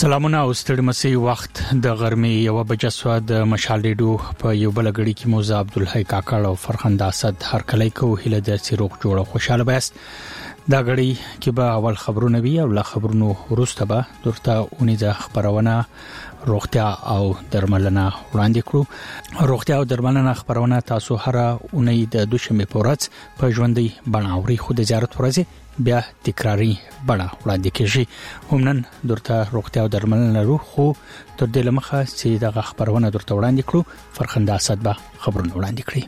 سلامونه او ستړي مسي وخت د غرمې 1 بجې سوا د مشال ریډیو په یو بل غړي کې موزه عبدالحی کاکړ او فرخنده اسد هر کله کو هله د سیروغ جوړه خوشاله بیاست دا غړي کې به اول خبرونه وي او لا خبرونو وروسته به درته اونیزه خبرونه روغتیا او درملنه وړاندې کړو. روغتیا او درملنه خبرونه تاسو هر اونۍ د دوشنبه په ورځ په ژوندۍ بڼاوري خو د زیارت ورځ بیا تکراری بڼه وړاندې کیږي. همنن درته روغتیا او درملنه لرو خو تر دې لمخه چې د خبرونه درته وړاندې کړو فرخنده اسد به خبرونه وړاندې کړي.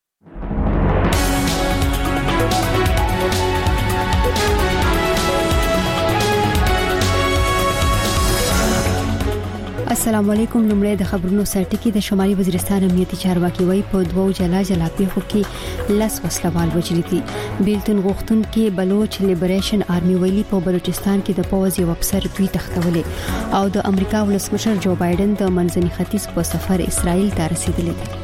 السلام علیکم. لمړی د خبرونو سرټکی د شمالي وزیرستان امنیتي چارواکي وای په دوو جلا پیښو کې لاس وسلوال وجلی دي. بیلتون غوښتون کې بلوچ لیبریشن آرمي ویلي په بلوچستان کې د پوز یو افسر دوی تختولې او د امریکا ولسمشر جو بایدن د منځني ختیځ په سفر اسرائیل ته رسیدلی دی.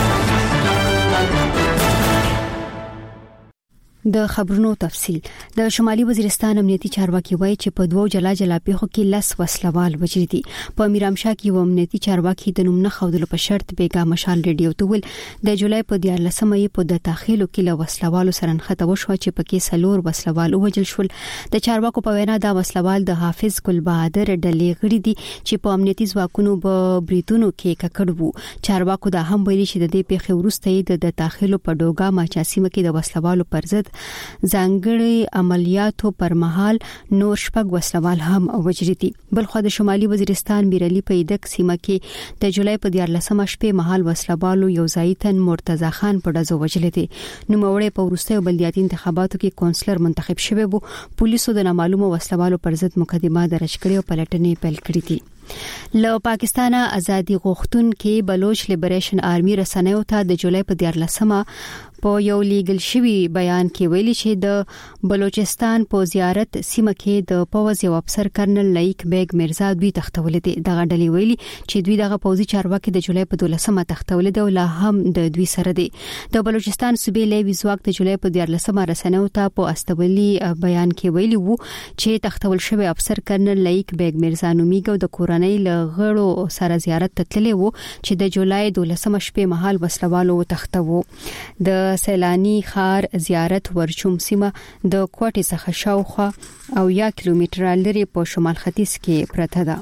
د خبرونو تفصيل د شمالي وزیرستان امنیتي چارواکي وایي چې په دوو جلا پیښو کې لاس وسلوال وجری دي. په میرامشاه کې و امنیتي چارواکي د نوم نه خودلو په شرط بیګا مشال ریډیو ته ول د جولای په 14مې په د تاخیلو کې له وسلوالو سره نخته وشو چې پکې سلور وسلوال وجل شول. د چارواکو په وینا دا وسلوال د حافظ ګل بهادر ډلې غړي دي چې په امنیتي ځواکونو په بریتونو کې ککړ وو. چارواکو دا هم ویلي چې د دې پیښې وروسته د تاخیلو په ډوګا ماچاسیمه کې د وسلوالو پر ضد ځانګړي عملیاتو پر مهال نور شپږ وسلوال هم وجری دي. بلخو د شمالي وزیرستان بیرلی په دک سیمه کې د جولای په 14مه شپه مهال وسلوالو یو ځایتن مرتضی خان په دزو وجلی دي. نو موړې په ورسته بلدیاتي انتخاباتو کې کونسلر منتخب شوی وو. پولیسو د نامعلومه وسلوالو پر ضد مقدمه درج کړې او پلټنې پیل کړې دي. له پاکستانه ازادي غوښتون کې بلوچ لیبریشن آرمي رسنیو ته د جولای په 14مه په یو لیګل شوی بیان کې ویلي چې د بلوچستان په زیارت سیمه کې د پوز یو افسر کرنل لایق بیگ مرزا دوی تختولې دي. دغه ډلې ویلي چې دوی دغه پوزي چارواکي د جولای په 12مه تختولې دي او لا هم د دوی سره دي. د بلوچستان صوبې لوي ځواک د جولای په 14مه رسنیو ته په استولي بیان کې ویلي وو چې تختول شوی افسر کرنل لایق بیگ مرزا نومیګو د کورنۍ لغړو سره زیارت ته تللی وو چې د جولای 12مه شپه مهال وسلوالو تختوو. د سیلانی خار زیارت ورچوم سیمه د کوټې څخه شاوخوا او 1 کیلومتر لري په شمال ختیځ کې پرته ده.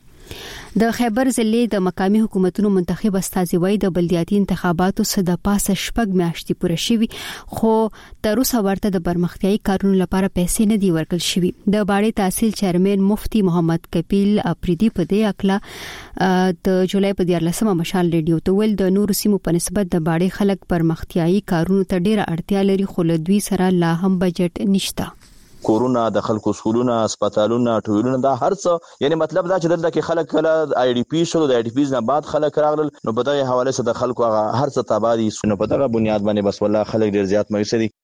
د خیبر ضلع د مقامی حکومتونو منتخب استازي وای د بلدیاتي انتخاباتو صد پاسه شپږ میاشتې پوره شوي خو تر اوسه ورته د برمختیايي کارونو لپاره پیسې نه دی ورکړل شوي. د باړې تحصیل چیرمن مفتی محمد کپیل اپریدي په دې اکلا د جولای په 14مه مشال ریډیو ته ول د نور سیمو په نسبت د باړې خلک برمختیايي کارونو ته ډیره اړتیا لري خو له دوی سره لا هم بجټ نشته. کورونا د خلکو سکولونه هسپتالونه ټولونه دا هرڅه یعنی مطلب دا چې دلته کې خلک کله آی ډی پی شو د آی ډی پیز نه بعد خلک راغلل نو په دغه حواله سره د خلکو هرڅه تابعدي نو په دغه بنیاد باندې بس والله خلک ډیر زیات مایوس دي.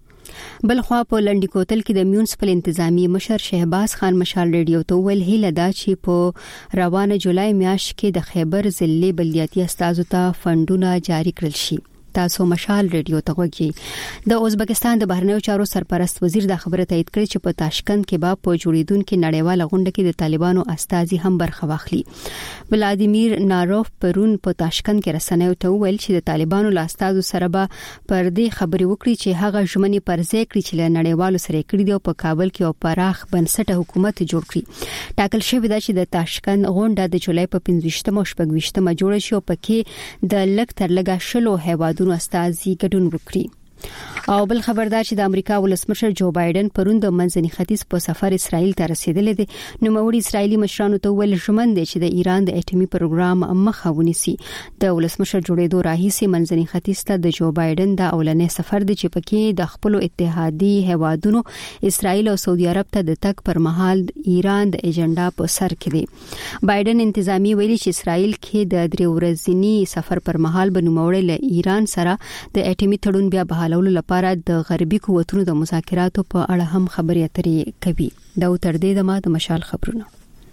بلخوا په لنډی کوتل کې د میونسپل انتظامی مشر شهباز خان مشال ریډیو ته ویل هله دا چې په روانه جولای میاشت کې د خیبر ضلع بلدیاتي استازو ته فندونه جاری کړل شي. تاسو مشال ریډیو ته وګورئ. د ازبکستان د بهرنیو چارو سرپرست وزیر د خبره تایید کړې چې په تاشکند کې به په جوړیدونکو نړیواله غونډه کې د طالبانو استازي هم برخه واخلي. ولادیمیر ناروف پرون په تاشکند کې رسنیو ته ویل چې د طالبانو له استازو سره به پر دې خبرې وکړي چې هغه ژمنې پر ځای کړي چې له نړیوالو سره کړي دي او په کابل کې او پراخ بنسټه حکومت جوړ کړي. ټاکل شوی دی چې د تاشکند غونډه د جولای په 15مه او 16مه جوړه شي او پکې د لک تر لګا شلو هیوادونو استازي ګډون وکړي. او بل خبردار چې د امریکا ولسمشر جو بایدن پرون د منځني ختیځ په سفر اسرائیل ته رسیدلی دی. نو موړي اسرایلی مشرانو ته ویل ژمن دي چې د ایران د اټومي پروګرام مخه ونیسي. د ولسمشر جوړېدو راهیسي منځني ختیځ ته د جو بایدن د اولنې سفر دی چې پکې د خپل اتحادي هیوادونو اسرائیل او سعودي عرب ته د تک پر مهال ایران د ایجنډا په سر کې دی. بایدن انتظامی ویلي چې اسرائیل کې د 3 ورځنی سفر پر مهال بنوموړي له ایران سره د اټومي تړون بیا بحالولو لپاره د غربي قوتونو د مذاکراتو په اړه هم خبرې اترې کوي. دا تر دې د مشال خبرونه.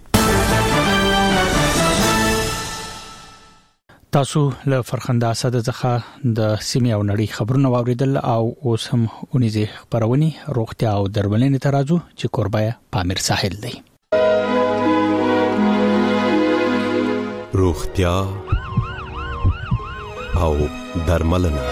تاسو له فرخنده اسد څخه د سیمې او نړۍ خبرونه واوریدل او اوس هم اونیزه خبرونه روغتیا او درملنې ترازو چې قربای پامیر ساحل دی. روغتیا او درملنه.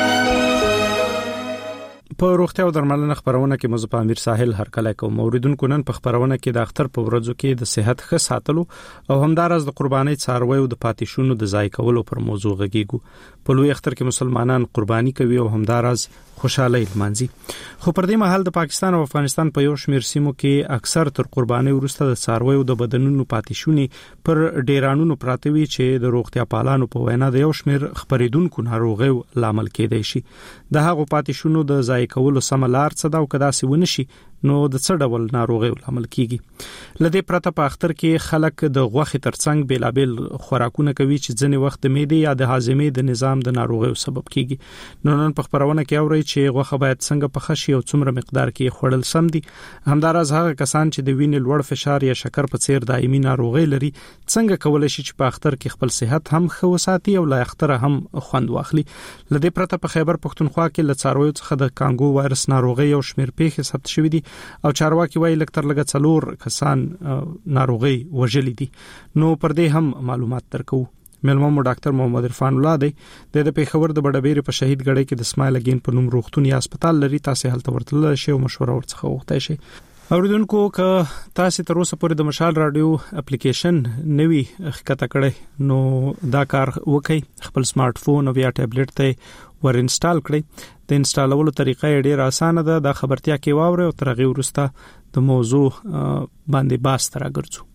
په روغتیا او درملنه خبرونه کې مزه امیر ساحل هر کله کوم اوریدونکو نن په خبرونه کې د اختر په ورځو کې د صحت ښه ساتلو او همدارس د قربانۍ څاروي او د پاتیشونو د ځای کولو پر موضوع غږیږو. په لوی اختر کې مسلمانان قرباني کوي او همدارس خوشاله لمانځي. خو پر دې مهال د پاکستان او افغانستان په یو شمېر سیمو کې اکثر تر قربانۍ وروسته د څاروي او د بدنونو پاتیشونی پر ډیرانونو پراته وي چې د روغتیا پالانو په وینا د یو شمېر خبرېدونکو ناروغیو لامل کېدای شي. د هغو پاتیشونو د ځای کولو سملار څه دا او کدا سی ونشي نو د څه ډول ناروغیو لامل کیږي. لدې پرته په اختر کې خلک د غوښې ترڅنګ بیلابل خوراکونه کوي چې ځنې وخت د معدې یا د هاضمې د نظام د ناروغیو سبب کیږي. نن په خبرونه کې اوري چې غوښه باید څنګه پخه شي او څومره مقدار کې خوړل سم دي. همدارس هغه کسان چې د وینې لوړ فشار یا شکر په څیر دایمي ناروغي لري څنګه کولای شي چې په اختر کې خپل صحت هم ښه وساتي او لا اختر هم خوند واخلي. لدې پرته په خیبر پښتونخوا کې له څارویو څخه د کانګو وایرس ناروغي او شمیر پیښې ثبت شوې دي او چارواکي وايي لکتر لګ څلور کسان ناروغي وژلې دي. نو پر دې هم معلومات درکو. ملمو ډاکټر محمد عرفان الله دی د پیښور د بډبېری په شهید غړې کې د اسماعیل اگین په نوم روغتون یا هسپتال لري. تاسو هلته ورتل شي او مشوره ورڅخه وغوښتئ شي. اوریدونکو که تاسو تر اوسه پورې د مشال رادیو اپلیکیشن نوی ښکته کړئ نو دا کار وکړئ. خپل سمارټ فون او یا ټابلیټ ته ور انسټال کړئ. د انسټالولو طریقه ډیره اسانه ده. د خبرتیا کې واورئ او ترغه ورسته د موضوع باندې باس تر راګرځو.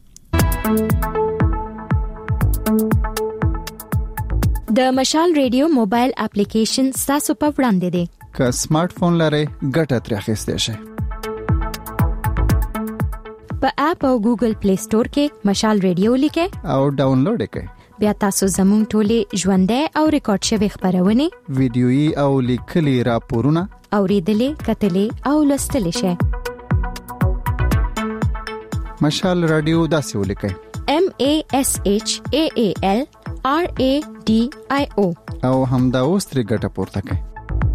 د مشال ریډیو موبایل اپلیکیشن تاسو په وړاندې دی. که سمارټ فون لرئ ګټه ترې اخیستئ شئ. په اپ او ګوګل پلی سٹور کې مشال ریډیو لیکئ او ډاونلوډ کړئ. بیا تاسو زموږ ټولې ژوندۍ او ریکارډ شوی خبرونه ویډیويي او لیکلي راپورونه اوریدلې کتلې او لوستلې شئ. مشال رادیو داسې ولیکئ MASHAAL RADIO او همدا اوس ترې ګټه پورته کړئ.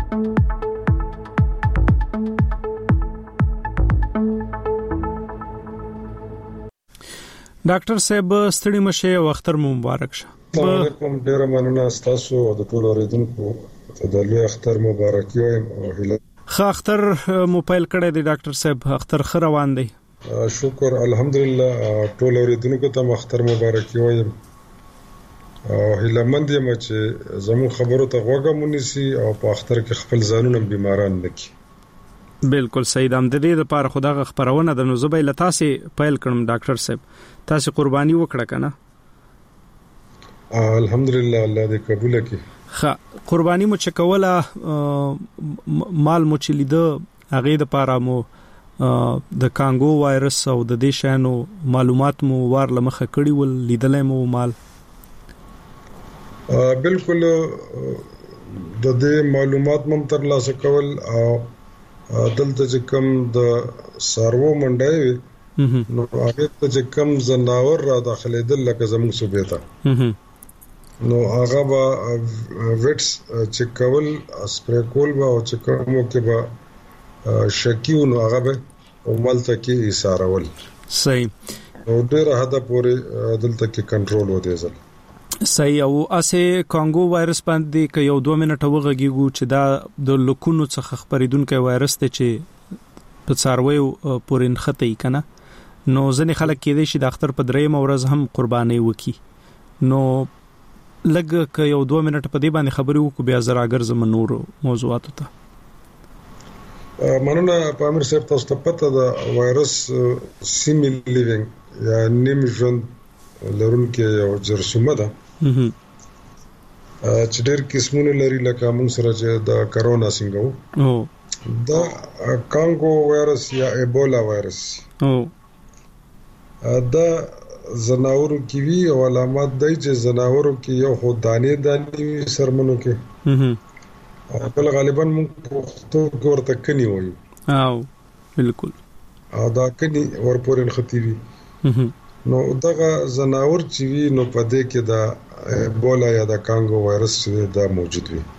ډاکټر صاحب ستړي مشه او اختر مو مبارک شه. السلام علیکم. ډیر مننه تاسو او د ټولو اوریدونکو ته د لوی اختر مبارک وایم او هیله. ښه اختر مو پیل کړی دی ډاکټر صاحب. اختر ښه روان دی؟ شکر الحمدلله. ټولو اوریدونکو ته اختر مبارک وایم او هیله مند یم چې زموږ خبرو ته غوږ مونږی او په اختر کې خپل ځانونه بیماران نکړي. بالکل صحیح. د دې لپاره خدای خبرونه د نوزبې لتاسي پیل کړم ډاکټر صاحب. تاسو قرباني وکړه کنه؟ الحمدلله الله دې قبول کړي. ښه قرباني مو چکوله مال مو چلیده هغه د لپاره مو د کانګو وایرس او د دې شانو معلومات مو ورله مخه کړی ول لیدلې مو مال. بالکل د دې معلومات مم تر لاسه کول او دلته چې کوم د سارو منډای نو هغه چې کوم زناور را داخله دل لکه زموږ صوبې ته نو هغه با وټس چې کول سپری کول با او چې کوم کې با شکیو نو هغه به عملته کې ایثارول. صحیح. او ډېر حدا پورې دلته کې کنټرول ودی ځل. صحیح. او اسه کانګو وایرس باندې ک یو 2 منټه وغږیږو چې دا د لکونو څخه خبرېدونکو وایرس ته چې په څارویو پورې نخته کنا نو ځنې خلک کې دي چې د اختر په درې مورز هم قرباني وکي. نو لګ ک یو 2 منټه په دې باندې خبرې وکړو بیا زرا ګرځم نور موضوعات ته. مننه پامیر صاحب. تاسو ته پته ده وایرس سیمی لیوینګ یا نیم ژوند لرونکي یو جرثومه ده چې ډېر قسمونه لري لکه موږ سره چې د کرونا څنګه وو دا کانګو وایرس یا ایبولا وایرس دا زناورو کې وی او علامات دی چې زناورو کې یو خو دانې سرمنو کې بل غالبا موږ پښتو کې ورته کني وایو. بالکل. دا کني ورپورې نختی وی نو دغه زناور چې وی نو په دې کې دا ایبولا یا د کانګو وایرس دا موجود وي.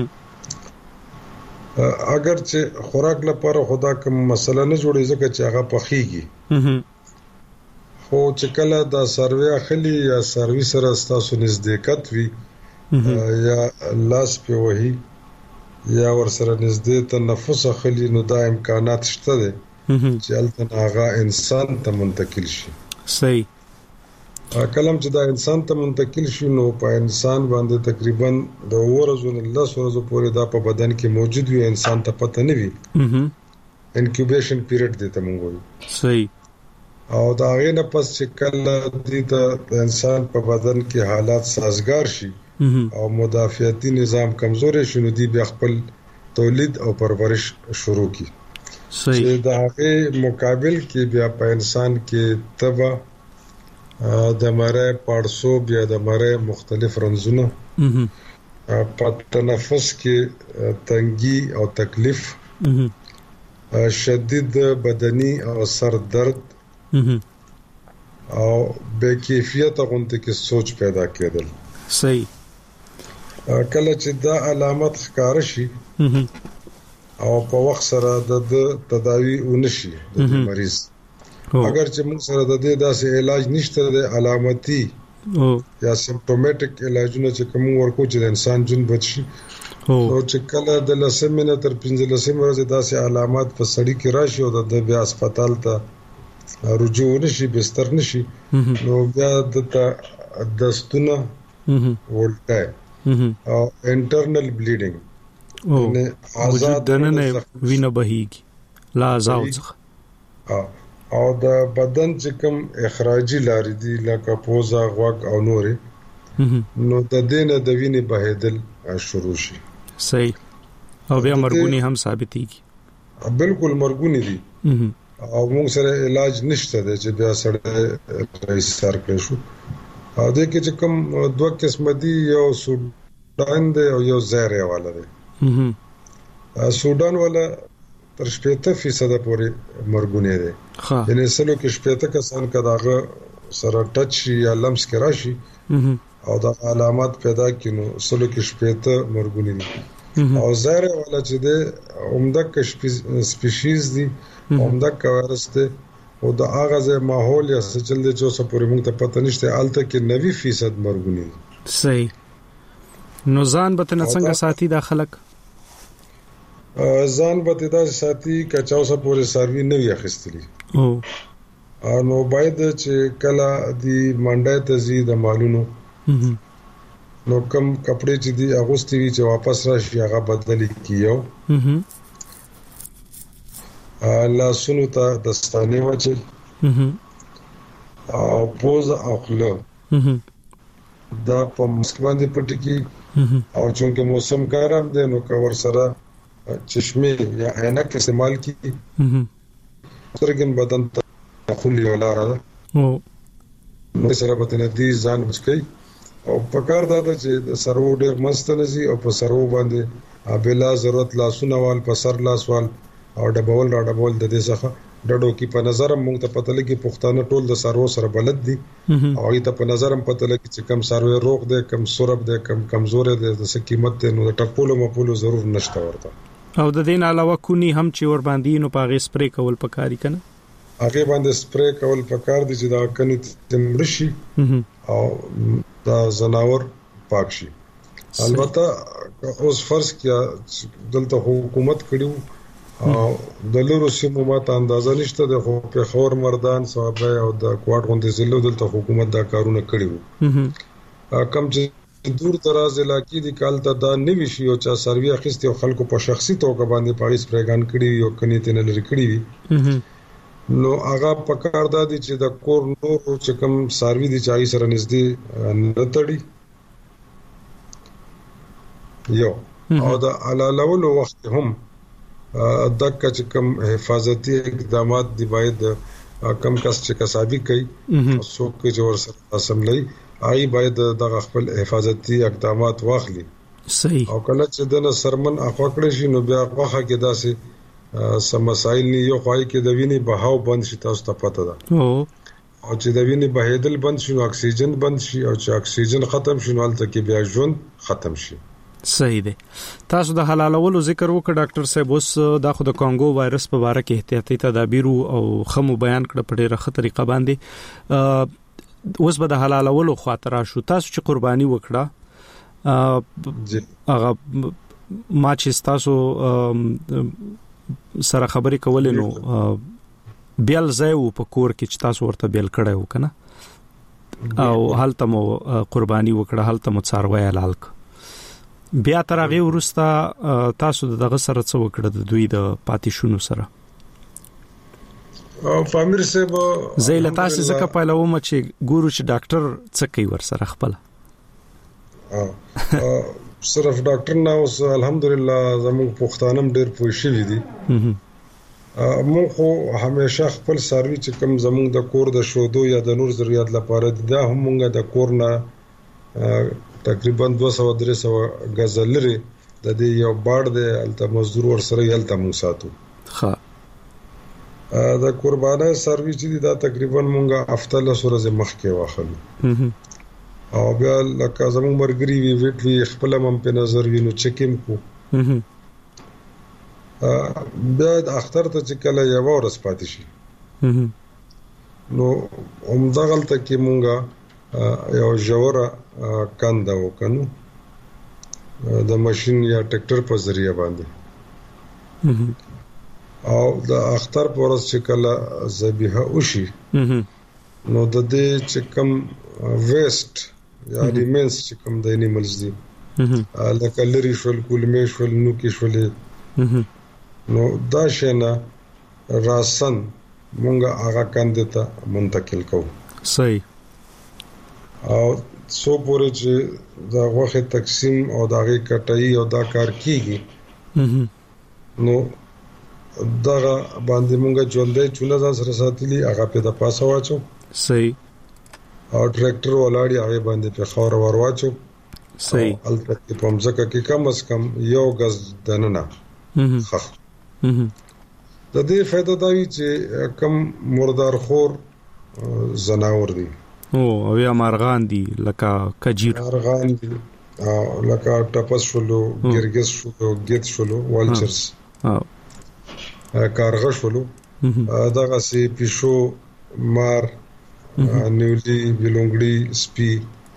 اگر چې خوراک لپاره خدا کوم مسله نه جوړي ځکه چې هغه پخېږي خو چې کله دا سروې اخلي یا سروې سره تاسو نزدېکت وي یا لاس په وਹੀ یا ور سره نزدې تنفس اخلي نو دا امکانات شته دي چې البته هغه انسان ته منتقل شي. صحیح. کلم چې دا انسان ته منتقل شي نو په انسان باندې تقریبا د ورځو نه 10 ورځې پورې دا په بدن کې موجود وي، انسان ته پته نه وي. انکیوبیشن پیریډ دته مونږ وایو. صحیح. او دا غي نه پس چې کله د انسان په بدن کې حالات سازگار شي او مدافعتي نظام کمزوري شي نو دی بیا خپل تولید او پرورش شروع کی. صحیح. چې دا غي مقابل کې بیا په انسان کې تبا د مړې پړسوب یا د مړې مختلف رنځونه په تنفس کې تنګي او تکلیف شدید بدني او سر درد او بے کیفیت غونډه کې سوچ پیدا کېدل. صحیح. کله چې دا علامت ښکار شي او په وخت سره د تداوی ونشي د مریض اگر چې موږ سره د دې داسې علاج نشته د علامتي یا سیمپټومټیک علاجونه چې کوم ورکو چې د انسان جون بچي او چې کله د 10 منټه تر 15 ورځې داسې علامات په سړی کې راشي او د بیا هسپتال ته رجوع نشي بستر نشي نو بیا د دستونه ولټه او انټرنل بلیډینګ او وجود دننه وینه بهيږي لا ازاوځه او د بدن چې کوم اخراجي لارې دي لکه پوزه غوږ او نورې نو د دینه د وینې بهیدل شروع شي. صحیح. او بیا مرګونی هم ثابتېږي. بالکل مرګونی دي او موږ سره علاج نشته دی چې بیا سره رئیس سر کړی شو. او د کې چې کوم دوه قسم دي یو سودان دی او یو زهره والا دی. سودان والا تر 70% پورې مرګونه دي. یعنی سلو کې 70 کسان کداغه سره ټچ یا لمس کې راشي او دا علامات پیدا کینو سلو کې 70 مرګونه دي. او زهره والا چې ده عمده کې سپیشیز دي عمده وایرس ده او دا هغه ماحول یا سچل دي چې اوسه پورې موږ ته پته نشته الته کې 90% مرګونه دي. صحیح. نو ځان به څنګه ساتي دا خلک؟ ځان به دا ساتي کچاو سره پورې سروي نه وي اخستلی. نو باید چې کله دی منډه ته زی د مالونو نو کم کپڑے چې دی اغوستي وي چې واپس راشي هغه بدلی کیو. لاسونو ته دستانه وچه او پوز او خله دا په مسکوان دی پټی کی او چونکه موسم ګرم دی نو کور سره چشمه یا عینک استعمال کی سرګن بدن ته خولي ولاره نو سره بدن دي ځان مسکي او پکار دا چې د سرو ډېر مست نزي او په سرو باندې بلا ضرورت لاسونه وال په سر لاسوال او ډبول را ډبول د دې څخه ډډو کې په نظر موږ ته پته لګي پښتانه ټول د سرو سره بلد دي او ای ته په نظر هم پته لګي چې کم سرو روغ دي کم سورب دي کم کمزور دي د څه قیمت نو د ټپولو مپولو ضرور نشته ورته. او د دین علاوه کونی هم چې ور باندې نو پاغه سپری کول پکاري کنه هغه باندې سپری کول پکار دي چې دا کني تمرشي او دا زناور پاک شي. البته اوس فرض کیا دلته حکومت کړیو او د لورو سیمو ماته اندازه نشته د خو په خور مردان صاحب او د کوټ غونډې زلو دلته حکومت دا کارونه کړیو. کم چې دور دراز علاقې دي کال ته دا نوي شي او چا سروي اخیستي او خلکو په شخصي توګه باندې پاریس پرېګان کړی او کني تل لري کړی وي نو هغه پکار دادی چې د کور نور چې کوم سروي دي چای سره نږدې نه تړي یو او د علالولو وخت هم دک چې کوم حفاظتي اقدامات دی باید کم کس چې کسابي کوي څوک چې ور سره اسمبلی آی باید د خپل حفاظتي اقدامات واخلي. صحیح. او کله چې د سرمن اخواکړې شي نو بیا واخه کې داسې سم مسائل نه یو خوای کې د وینې بهاو بند شي تاسو ته پته ده او چې د وینې بهیدل بند شي نو اکسیجن بند شي او چې اکسیجن ختم شي نو البته کې بیا ژوند ختم شي. صحیح دی. تاسو د حلالولو ذکر وکړ ډاکټر صاحب، اوس د خو د کانګو وایرس په اړه کې احتیاطي تدابیر او خمو بیان کړ په ډیره ښه طریقه باندې. اوس به د حلالولو خاطر شو، تاسو چې قرباني وکړه هغه ما چې تاسو سره خبرې کولې نو بیل ځای په کور کې چې تاسو ورته بیل کړی و کنه او حالت مو قرباني وکړه، حالت مو څاروي حلال ک. بیا تر هغه ورسته تاسو دغه سره څه وکړه د دوی د پاتیشونو سره؟ فامیر صاحب زیله تاسو ځکه پهلوم چې ګورو چې ډاکټر څه کوي ور سره خپل صرف ډاکټر نه اوس الحمدلله زموږ پښتانم ډېر پوه شوي دي. موږ خو همیشه خپل سروي چې کوم زموږ د کور د شودو یا د نور ضرورت لپاره دا هم موږ د کور نه تقریبا 200-300 غز لري د دې یو باړ د الته مزدور ور سره یلته موږ ساتو. ها د قربانه سروي چې دا تقریبا موږ هفته له سورې مخ کې واخلو او بیا لکه زموږ مرګري وی ویټ وی خپل هم په نظر وینو چکیم کو. بیا د اختر ته چې کله یو ورځ پاتې شي نو همدغلته کې مونږه یو جوړه کنده وکنو د ماشين یا ټریکټر په ذریعہ باندې او د اختر په ورځ چې کله ذبیحه وشي نو د دې چې کوم ویسټ یا ریمنس چې کوم د انیملز دي لکه لری شول کولمې شول نو کې شولې نو دا شنه راسن مونږه هغه کنده ته منتقل کوو. صحیح. او سو پورې چې دا وخت تقسیم او دا غي کټای او دا کار کیږي نو دا باندې مونږه ژوندې چونه ځان سره ساتلی هغه په د پاسه واچو. صحیح. او ټریکټر ولاړی هغه باندې په خور ورواچو. صحیح. البته په مځکه کې کم از کم یو غز دننه خخ د دې فائدہ دا وی چې کم مردار خور زناور دي او یا مارغان دي لکه کجیر مارغان دي لکه ټپس شولو ګرګس شولو ګیت شولو والچرز کارغه شولو دغه سي پیشو مار نیولی بلونګړي سپي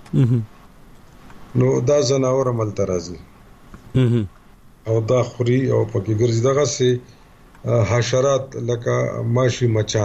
نو دا زناور عمل ترازي او دا خوري او پکې ګرځي دغه سي حشرات لکه ماشي مچان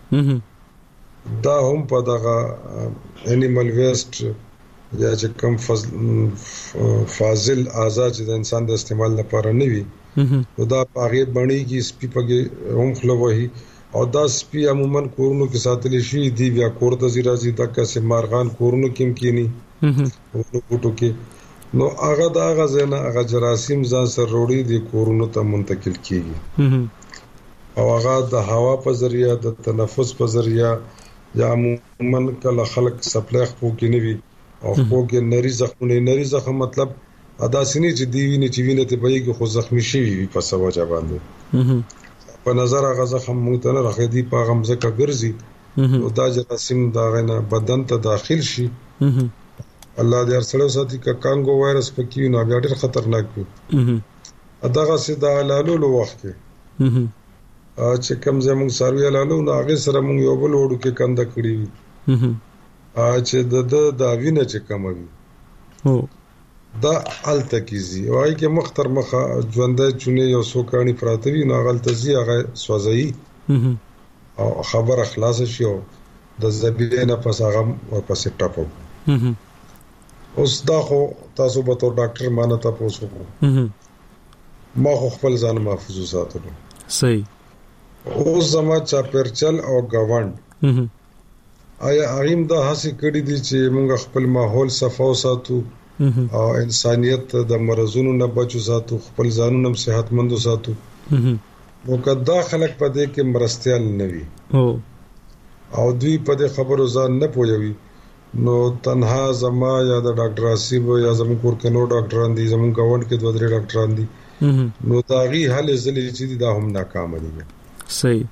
دا هم په دغه انیمل ویسټ یا چې کوم فاضل اعضاء چې د انسان د استعمال لپاره نه وي نو دا هغه بڼيږي سپي پکې هم خلوي او دا سپي عموما کورونو کې ساتل شي دی بیا کور د زیرازي دغه سي مارغان کورونو کې کېني ورو کې نو هغه دا غزنه هغه جراثیم ځان سره وروړي د کورونو ته منتقل کیږي او هغه د هوا په ذریعہ د تنفس په ذریعہ یا عموما کله خلق سپلای خو کې نوي او خو کې نری زخم مطلب ادا سني چې دی ویني چې ویني ته بېګ خو زخمی شي په سبا باندې په نظر هغه زخم مونږ ته نه راخدي په غمزه کا ګرځي او دا جراثیم دا غنه بدن ته داخل شي الله دې ارسلو ساتي کا کانګو وایرس پکې نه بیا ډېر خطرناک وي اداغه سیدا لالو وخت کې چې کوم زموږ سروي لالو نو هغه سره مونږ یو بل وړو کې کنده کړی وي چې د وینه چې کموي دا الته کیږي وای کې مختر مخه ژوندې چونه یو سوکانی پراتوي نو غلطه زی هغه سوځي او خبر اخلاص شي او د زبینه پس هغه ورپسې ټاپو اوس دا خو تاسو به تور ډاکټر مانه تاسو ما خو خپل ځان محفوظ ساتلو. صحیح. اوس زما چا پرچل او گاوند آیا اړیم دا هڅه کړې دي چې موږ خپل ماحول صفا وساتو او انسانيت د مرزونو نه بچو ساتو خپل ځانونه صحتمند وساتو نو کدا خلک په دې کې مرستيال نه وي او دوی په دې خبرو ځان نه پوي نو تنها زما یا د ډاکټر اسیب یا زمو کور کې نو ډاکټران دي زمو گاوند کې 2-3 ډاکټران دي نو داغي حل زلي چې دا هم ناکام دي. صحیح.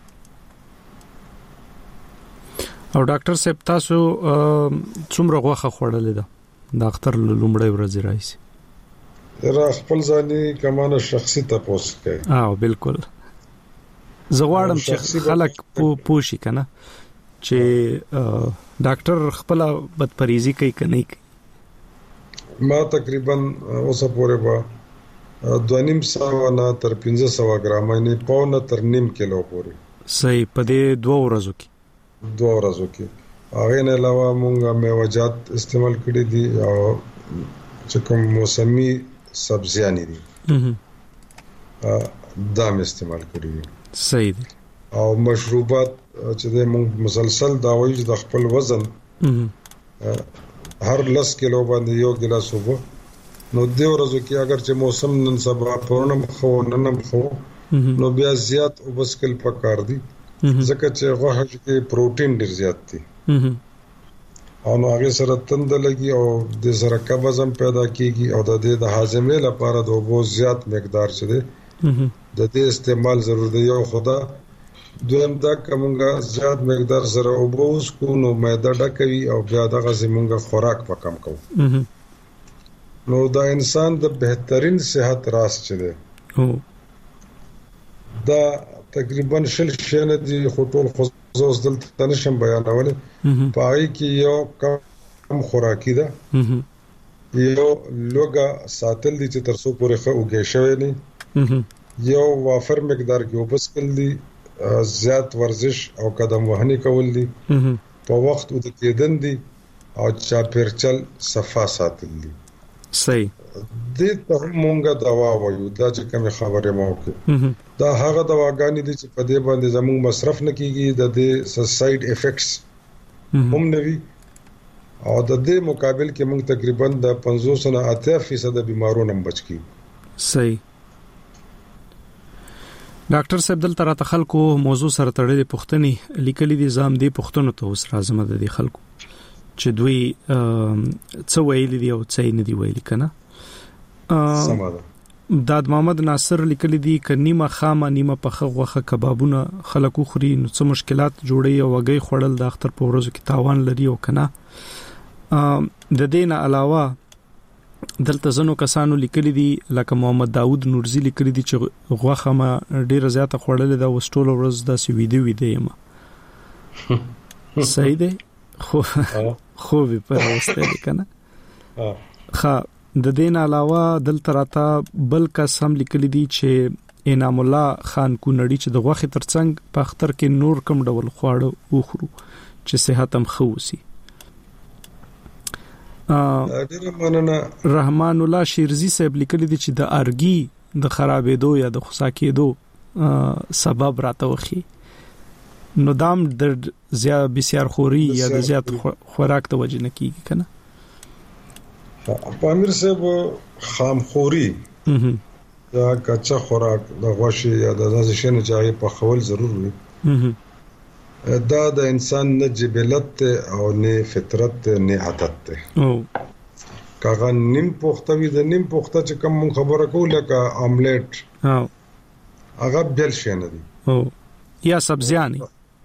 او ډاکټر صاحب تاسو څومره غوښه خوړلې ده د اختر لومړی ورځ راځي؟ را خپل ځاني کمانه شخصي تاسو کوي. بالکل. زغواړم چې خلک پوښي کنه چې ډاکټر خپل بدپریزي کوي کني. ما تقریبا اوسه پورې با 2.5 نه تر 1500 ګرام نه پاونه تر نیم کیلو پورې. صحیح. په دې 2 ورځو کې هغه نه علاوه مونږه میوه‌جات استعمال کړی دي او چې کوم موسمي سبزیانې دي دام استعمال کړی دي. صحیح دي. او مشروبات چې مونږ مسلسل دا وایي د خپل وزن هر 10 کیلو باندې یو ګلاس وبو نو د ورځو کې اگر چې موسم نن سبا پرونم خو ننم خو نو بیا زیات وبسکل پکار دي ځکه چې غوښه کې پروتین ډیر زیات دي او نو هغه سره تند لګي او د سره قبضم پیدا کیږي او د دې د هاضمې لپاره د اوبو زیات مقدار څه دي د دې استعمال ضروري دی. یو خدا دویم دا کومه زیات مقدار سره اوبو اوس کو نو معده ډکوي او بیا دغه زمونږه خوراک په کم کوو نو دا انسان د بهترین صحت راز چي دی دا تقریبا شل شنه دي خطول خصوص دلته نشم بیانول پای کې یو کم خوراکي ده یو لوګه ساتل دي چې ترسو پورې خو وګې شوی نه یو وافر مقدار کې وبسکل دي زیات ورزش او قدم وهنی کول دي په وخت د کېدن دي او چا پرچل صفا ساتل دي. صحیح. دې ته مونږه دوا وایو دا چې کوم خبره مو کې دا هغه دواګانې دي چې په دې باندې زموږ مصرف نه کیږي د دې ساید افیکټس هم نوي او د دې مقابل کې مونږ تقریبا د 50 نه 80% بیمارونو بچ کی. صحیح. ډاکټر صاحب دلته راته خلکو موضوع سره تړلې پوښتنې لیکلې دي زام دې پوښتنو ته اوس راځم د دې خلکو چې دوی څه ویلي دي او څه نه دي ویلي کنه. سماده داد محمد ناصر لیکلي دي ک نیمه خامه نیمه پخه غوخه کبابونه خلکو خوري نو څه مشکلات جوړي او وګي خړل د اختر په ورځو کې تاوان لري او کنه. د دې نه علاوه دلته زنو کسانو لیکلي دي لکه محمد داوود نورزی لیکلي دي چې غوخه ما ډیره زیاته خړل دا وستول ورځ د سویدي یم. صحیح ده خو به پرسته کنه. خا د دین علاوه دلته راته بل کس هم لیکلي دي چې انعام الله خان کونړي چې د غوخه ترڅنګ په اختر کې نور کم ډول خواړه وخورو چې صحت هم خوسي. رحمان الله شیرزی صاحب لیکلي دي چې د ارګي د خرابېدو یا د خسا کېدو سبب راته وخی نو دام د زیات بسیار خوري یا د زیات خوراک ته وجه نه کیږي کنه. پامیر صاحب خامخوري یا کچا خوراک د غوښې یا د داسې شنه چاغي په خول ضرور وي دا د انسان نه جبلت او نه فطرت نه عادت ده. کاغه نیم پوخته وي د نیم پوخته چې کوم خبره کوله کا آملیټ هغه بل شنه دي یا سبزیانی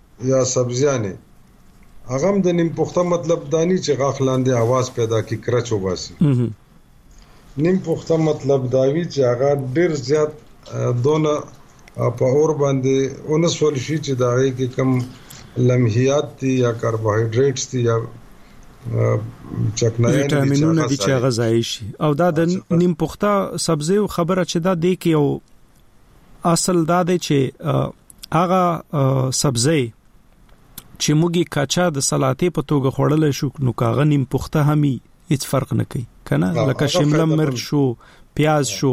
هغه د نیم پوخته مطلب دانی چې غاخلاندې आवाज پیدا کی کرچ وباسي. نیم پوخته مطلب داوی چې هغه ډیر زیات دونه په اور باندې اونسول شي چې داغه کې کم لمحيات دي یا کاربوهایډریټس دي یا چکنایي ویټامینونه دي چې غذایی شي او دا د نیم پوخته سبزی خبره چې دا دی کې او اصل دا دی چې هغه سبزی چې موږی کاچا د سلاتې په توګه خوړل شو نو کاغه نیم پوخته همي هیڅ فرق نه کوي کنه لکه شمله مرچ شو پیاز شو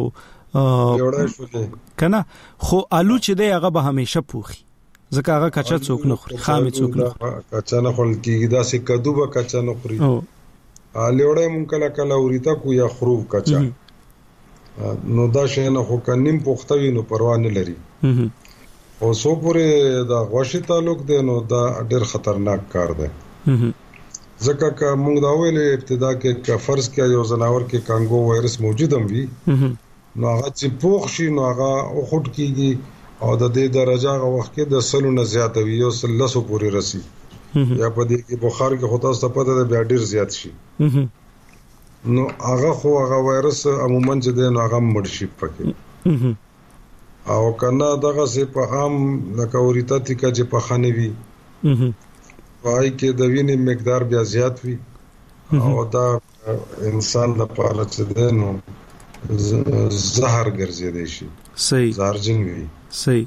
کنه خو آلو چې دی هغه به همیشه پوخي ځکه هغه کاچا څوک نه خوري خامې څوک نه کاچا نه خوري کیږي دا سې کدو به کاچا نه خوري لوړې مونږ کله اوریتا کو یا خروب کاچا نو دا شي نه خو کنیم پوخته وي نو پروا نه لري او سو پورې دا غوښې تعلق دی نو دا ډېر خطرناک کار دی ځکه چې موږ دا ویلې ابتدا کې فرض کې یو زناور کې کانګو وایرس موجود هم وي نو هغه چې پوښ شي نو هغه خود کیږي او د دې درجه هغه وخت کې د سلو نه زیات وي یو سلسو پورې رسی یا په دې کې بخار کې خطا ست پته ده بیا ډېر زیات شي نو هغه وایرس عموما چې دی نو هغه مرشي پکې او کنه دغه سه په عام لکه اوریتا تیکا چې په خانه وي وای کې د وینې مقدار بیا زیات وي او دا انسان لپاره چې دی نو زهر ګرځي شي صحیح زهرجن وي صحیح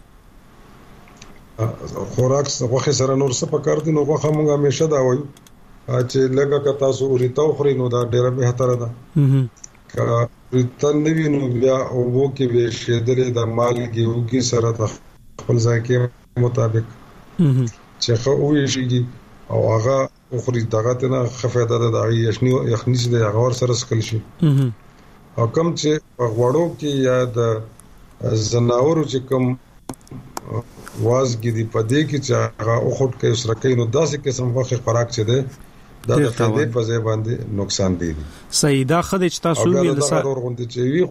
خوراک وخت سره نور څه پکار دي نو وخت موږ همیشه دا وایو چې لږه که تاسو اوریتا خوري نو دا ډیره به تر ده که اوریتا نوی نو بیا وو کې به شیدلې د مالګي وګي سره د خپل ځای کې مطابق چې خو وی شي او هغه خوري دغه ته خفیده ده د یخني چې د هغه سره سکل شي او کم چې غوړو کې یا د زناورو چې کم وازګي دی پدې کې چې هغه اوخټ کې سره کې نو داسې قسم واخه خوراک چي ده دا د دې په ځای باندې نقصان دی صحیح دا خدای چې تاسو ویل سره ورغونډه چې وی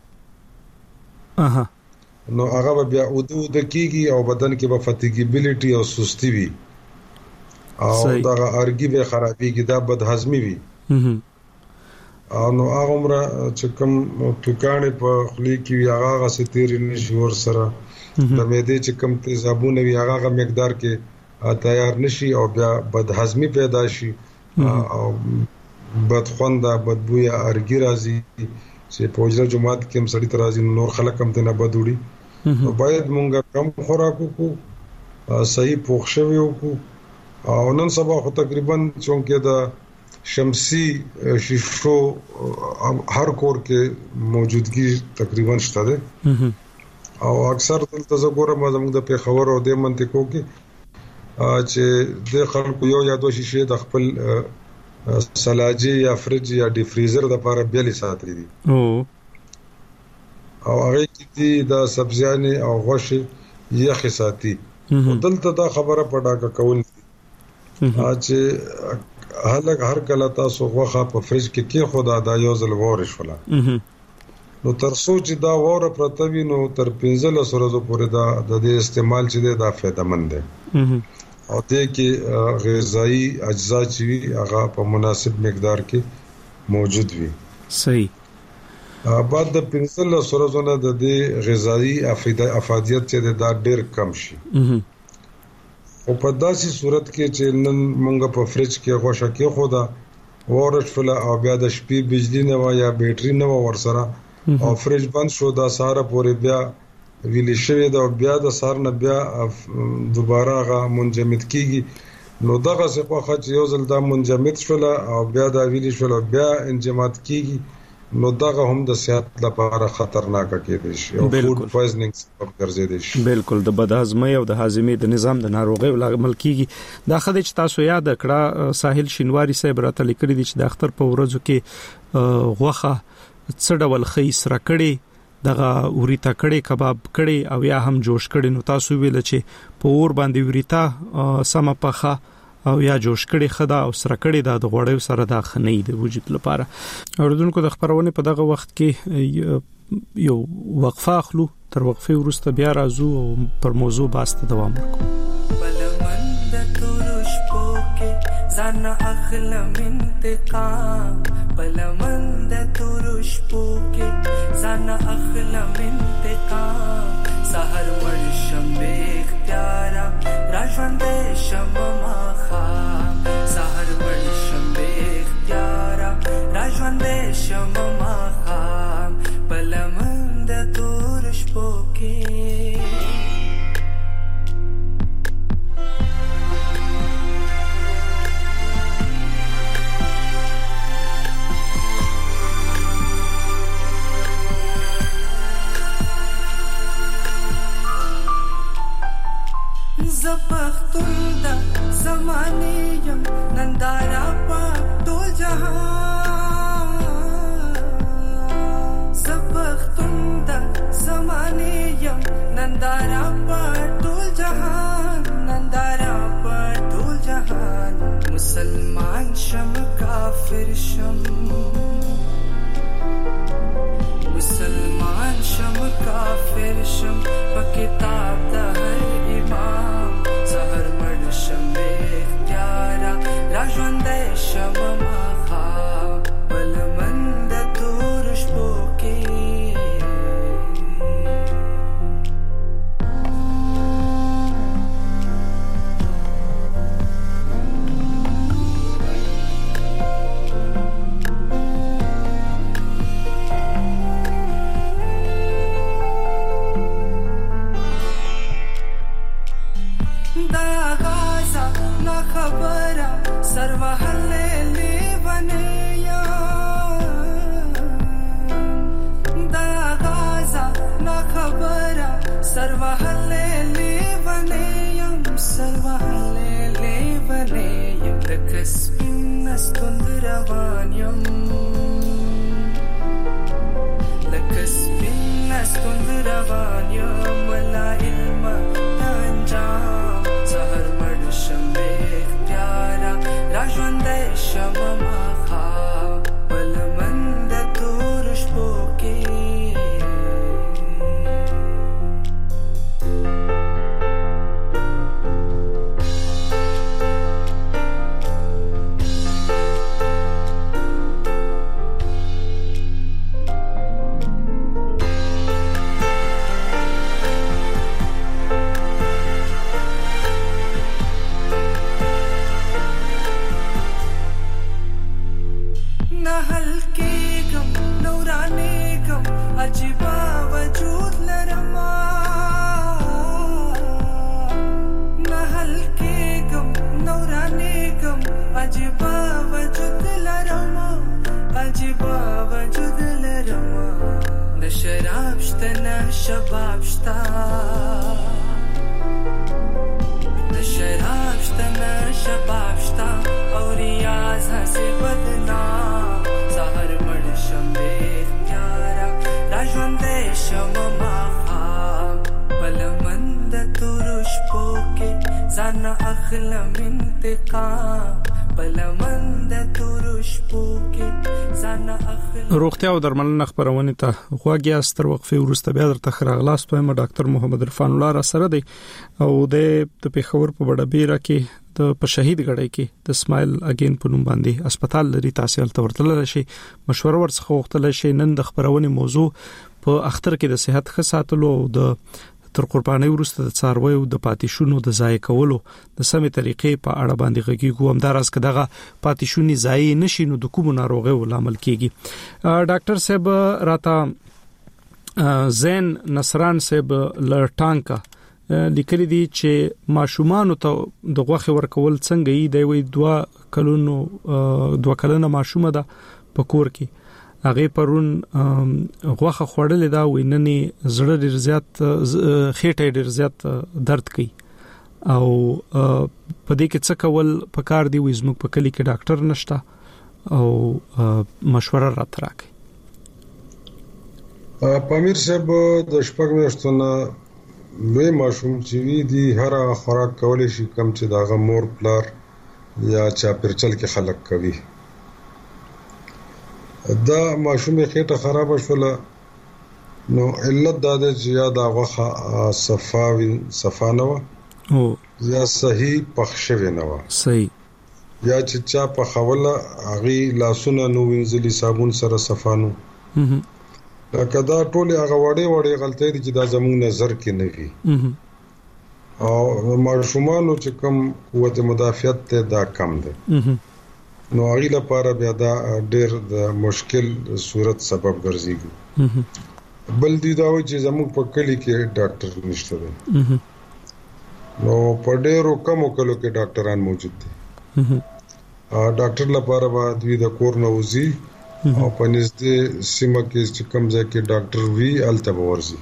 نو هغه بیا د کیږي او بدن کې به فتیګیبিলিټي او سستی وي او دا ارګي به خرابېږي دا بد هضمي وي او نو هغه عمر چې کوم توکانې په خلی کې وی هغه ستیر نشي ور سره د معدې چې کوم تیزابونه وی هغه مقدار کې تیار نشي او بیا بد هضمي پیدا شي او بد خونده بدبویا ارګي راځي چې په وجره جماعت کې هم سړی ترازي نور خلک هم ته نه بدوړي نو باید مونږه کم خوراکو کو صحیح پوښښوي کو او نن سبا خو تقریبا چونکه د شمسي شیشو هر کور کې موجودګي تقریبا شته ده او اکثر دلته زګوره زموږ د پیښور او د منطقو کې چې د خلکو یو یا دوه شیشې د خپل سلاجي یا فرج یا ډی فریزر د لپاره بیلې ساتلې دي او هغه کې دي د سبزیانې او غوښې یخ ساتي دلته دا خبره پډاکه کول چې هر کله تاسو غوښه په فرج کې خدا دا یو ځل وورش ولا نو تر سوچ دا وره پرتوی نو تر 15 ورځې پورې دا د استعمال چې دا فائدہ مند ده او دې کې غذایی اجزا چې هغه په مناسب مقدار کې موجود وي صحیح بعد د 15 ورځې نه د غذایی افادیت چې دا ډېر کم شي او په داسې صورت کې چې نن مونږ په فرج کې غوښه کې خدا ورش فل او بیا د شپې بجلی نه و یا بیټری نه و ورسره او فرج بند شو دا ساره پورې بیا ویلې شوی دا بیا د سار نه بیا دوباره غا منجمد کیږي نو دغه څه په خاطر یو ځل دا منجمد شول او بیا دا ویلې شول بیا انجماد کیږي نو دغه هم د صحت لپاره خطرناک کېدای شي او فود پویزنینګ سبب ګرځیدای شي بالکل د بدهضمۍ او د هاضمې د نظام د ناروغیو لامل کیږي دا خدای چې تاسو یاد کړه ساحل شینواری صاحب راته لیکلي دي چې د اختر په ورځو کې غوخه څه ډول خې سره کړي دغه اوریتا کړي کباب کړي او یا هم جوش کړي نو تاسو ویل چې په اور باندې اوریتا سم پخه او یا جوش کړي خدا او سره کړي د غوړیو سره د خنۍ د وجود لپاره اوردونکو د خبرونه په دغه وخت کې یو وقفه اخلو تر وقفه وروسته بیا راځو او پر موضوع باسته دوام وکړو بلمند تورش پوکې ځان اخلم انتقام بلمند تورش پوکې ځان اخلم انتقام سحر ورشم به اختیارا راژوند شم مخام سحر ورشم به اختیارا راژوند شم مخام بلمند تورش پوکې زبختون دا زمانه یم نندارا پا ټول جهان زبختون دا زمانه یم نندارا پا ټول جهان نندارا پا ټول جهان مسلمان شم کافر شم مسلمان شم کافر شم په کتاب دا هر امام سحر مړ شم به اختیارا راژوند شم مخا بلمن सर्वहल्लेलेवनेयं सर्वहल्लेलेवनेयं लकस्मिन्नस्तुन्द्रवाण्यं लकस्मिन्नस्तुन्द्रवाण्यं वला इल्म तंजाम सहर मडशम बेख्तियारा राजवंदे शममाखा बलमंद तुरुश पोके अजीबा वजूद लरमा महल के गम नौराने गम अजीबा वजूद लरमा अजीबा वजूद लरमा न शराब शता न शबाब शता न शराब शता न शबाब शता और याज हंसे बदनाम सहर मडशम राजवंदे शममाखा बलमंद तुरुश पोके जाना अखलम इंतकाम बलमंद तुरुश पोके जाना अखलम روغتیا او درملنه خبرونه ته غواګیا ستر وقفه ورسته بیا درته خراغلاس په ډاکټر محمد عرفان الله را سره دی او د پیښور په بڑا بیره کې د په شهید غړی کې د اسماعیل اگین په نوم باندې هسپتال لري تاسو ته ورتل راشي مشوره ورڅخه وختل شي نن د خبرونه موضوع په اختر کې د صحت خصاتلو او د تر قرباني ورسته د څاروي او د پاتیشونو د ځای کولو د سمې طریقې په اړه باندې غږیږو هم دراز کداغه پاتیشونی ځای نشي نو د کوم ناروغي ولامل کیږي ډاکټر صاحب راته زین نصران صاحب لټانکا لیکلي دي چې ماشومان ته د غوخه ورکول څنګه یې دی وي 2 کلنه ماشومه ده په کور کې هغه پرون غوخه خوړلې دا ویننې زړه ډیر زیات خېټه ډیر زیات درد کوي او په دې کې څه کول پکار دی وې زموږ په کلی کې ډاکټر نشته او مشوره راته راکړي پامیر صاحب د شپږ میاشتونو لوی ماشوم چې وی دي هر خوراک کولای شي کم چې داغه مور پلار یا چا پرچل کې خلق کوي دا ماشوم خېټه خراب شوله نو علت دا ده چې یا دا غوخه صفانه و او یا صحیح پخښوي نه و صحیح یا چې چا په خوله اغي لاسونه نو وینځلي صابون سره صفانو لکه دا ټول هغه وړي غلطۍ دي چې دا زموږ نظر کې نه وي او ماشومانو چې کم قوت مدافعت ته دا کم ده نو هغه لپاره بیا دا ډېر د مشکل صورت سبب ګرځي بل دی دا چې زموږ په کلی کې ډاکټر نشته ده نو په ډېرو کمو کلو کې ډاکټران موجود دي ډاکټر لپاره باید د کور نوځي او په نږدې سیمه کې چې کوم ځای کې ډاکټر وی الته ورزي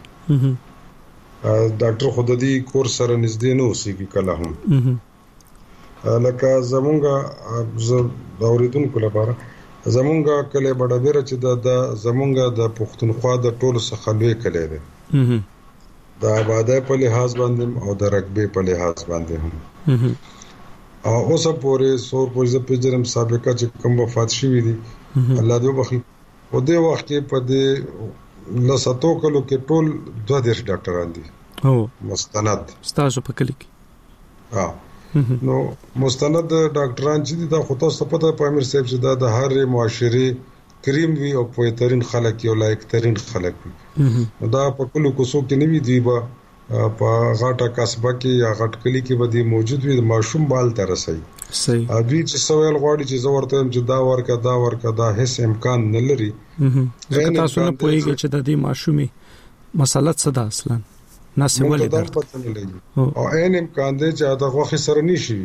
ډاکټر خود دې کور سره نږدې نه اوسېږي کله هم لکه زمونږه اوریدونکو لپاره زمونږه کله بڑا بیره چې دا زمونږه د پښتونخوا د ټولو څخه لوی کلی دی د آبادی په لحاظ باندې او د رقبې په لحاظ باندې هم او اوس پورې سور پوزه په جرم سابقه چې کوم وفات شوی دي الله دې وبخي او دې وخت کې په دې لساتو کلو کې ټول 2 ډاکټران دي او مستند تاسو په کلی کې نو مستند ډاکټران چې دا خو تاسو په پته پامیر صاحب چې دا د هر معاشري کریم وی او پوهترین خلک یو لایق ترین خلک وي دا په کلو کوڅو کې نیوي دی با په غاټه قصبه کې یا غټ کلی کې ودی موجود وي ماشوم بال تر صحیح ادوی چې سوال غواړي چې زه ورته چې دا ورکا دا هیڅ امکان نه لري ځکه تاسو نه پوهیږئ چې د دې ماشومي مسله څه ده اصلا ناسې ولې درته او عین امکان دی چې دا غوخه سره نشي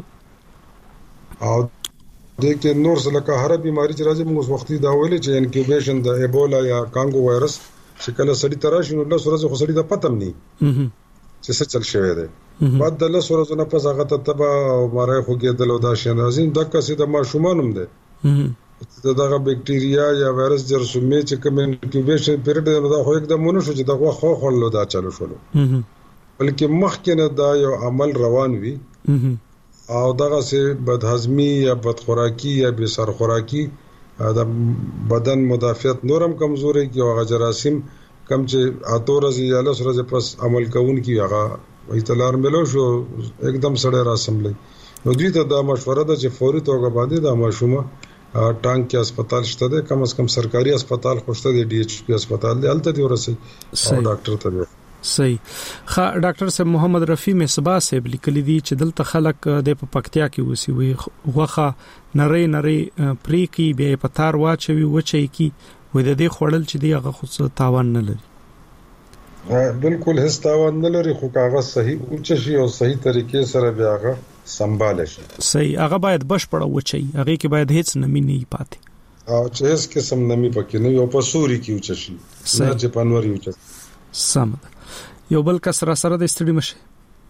او د کې نور څه لکه هر بیماری چې راځي موږ وختي دا ویل چې انکیوبیشن د ایبولا یا کانګو وایرس چې کله سړی تراشي نو له سره خو سړی د پتم نه چې څه چل شوی دی بعد د له سره نه پس هغه ته تبا او مارای خو کېدل او دا شنازین د کسې د ماشومانم دی دغه بکټیریا یا وایرس جرثومې چې کوم انکیوبیشن پیریډ دا خو एकदम مونږ شو چې دا خو خللو دا چالو شول بلکې مخکې نه دا یو عمل روان وي او دغه سه بدهضمي یا بدخوراکي یا بے سرخوراکي دا بدن مدافعت نورم کمزوري کی او جراثیم کم چې اتورز یا لس ورځې پس عمل کوون کی هغه اطلاع ملو شو एकदम سړی را سملې نو دوی ته دا مشوره ده چې فوري توګه باندې دا ماشومه ټانک کې هسپتال شته ده کم از کم سرکاري هسپتال خوشته دي ډي ایچ پی هسپتال دی الته دی ورسي او ډاکټر ته صحیح خا ډاکټر صاحب محمد رفیع مصباح صاحب لیکلي دي چې دلته خلک د پکتیا کې وسی وي غوخه نری پری کې بیا په تار واچوي وچي کې و د دې خړل چې دی هغه خو تاوان نه لري بالکل هیڅ تاوان نه لري خو کاغذ صحیح اوچ شي او صحیح طریقې سره بیا هغه سنبال شي صحیح هغه باید بشپړه وچي هغه کې باید هیڅ نمی نه پاتې او چې هیڅ قسم نمی پکې نه یو په سوري کې اوچ شي نه چې پنوري اوچ سم یو بل کس را سره د استډی مشه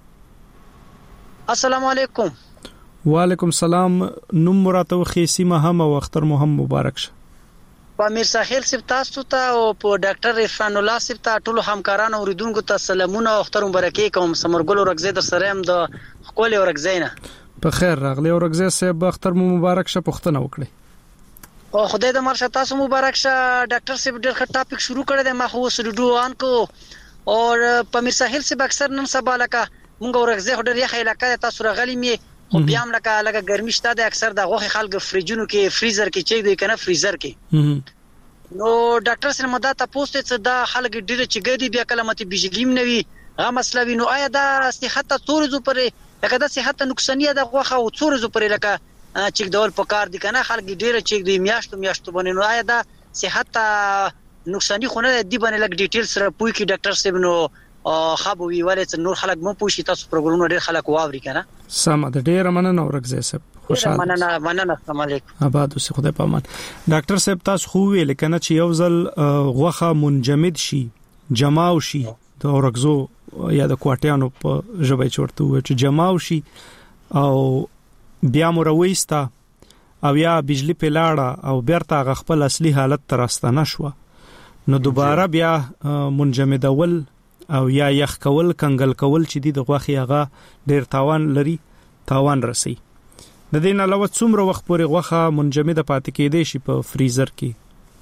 السلام علیکم وعلیکم السلام نوم مراتو خیسی مهم او اختر مهم مبارک شه امیر ساحل سپ تاسو ته او په ډاکټر عرفان الله سپ ته ټول همکارانو اوریدونکو ته سلامونه او اختر مبارکي کوم سمرګل ورغزه در سره هم د خپل ورغزینه په خیر راغلی ورغزه سپ اختر مبارک شه پښتنه وکړي او خدای دې مرشه تاسو مبارک شه ډاکټر سپ ډېر ښه ټاپک شروع کړی دی ما خو سړډو ان کو او په امیر ساحل سپ اکثر نن سبا لکه مونږ ورغزه ډېر یخ علاقه تاسو راغلی می خو بیا هم لکه ګرمي شته د اکثر د غوخه خلک فریجونو کې فریزر کې چي دی کنه فریزر کې نو ډاکټر سره مدا تاسو ته دا خلک ډیره چې ګډي بیا کلماتي بجلیم نوي هغه مسله وینو آیا دا صحت ته زو پرې لکه دا صحت نقصانيه د غوخه او زو پرې لکه چې ډول پکار دي کنه خلک ډیره چې دی میاشتو باندې نو آیا دا صحت ته نقصانی خونه دی باندې لکه ډیټیل سره پوي کې ډاکټر صاحب نو خابو وی ولې نور خلک مو پوښي تاسو پروګرامونه ډېر خلک واوري کنه سم د ډېر مننه ورغزه صاحب خوشاله مننه السلام علیکم آباد اوسه خدای پامان ډاکټر صاحب تاسو خو ویل کنه چې یو ځل غوخه منجمد شي جماو شي د ورغزو یا د کوټیانو په ژبه چورته و چې جماو شي او بیا مرويستا او یا بجلی په لاړه او بیرته غ خپل اصلي حالت ترستانه شو نو دوباره بیا منجمدول او یا یخ کول کنګل کول چې د غوخي هغه ډیر تاوان لري تاوان رسي د دین علاوه څومره وخت پورې غوخه منجمده پاتې کېدې شي په فریزر کې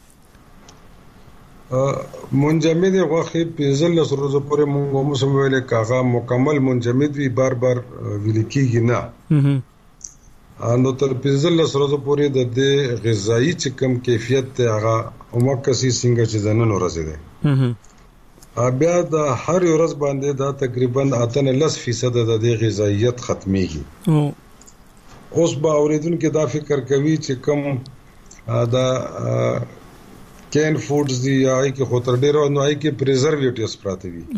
منجمد غوخه 15 ورځې پورې موږ هم ویل کاغه مکمل منجمد وی بار ویل کېږي نه نو تر 15 ورځې پورې د دې غذایی چې کم کیفیت ته هغه اومکسي څنګه چې زنن ورسې ده بیا د هر ورځ باندې دا تقریبا 18% د دې غذایت ختميږي اوس به اوریدونکو دا فکر کوي چې کوم دا کین فودز دی یا کې خطر ډیر نو آی کې پریزرویټیوس پراته وي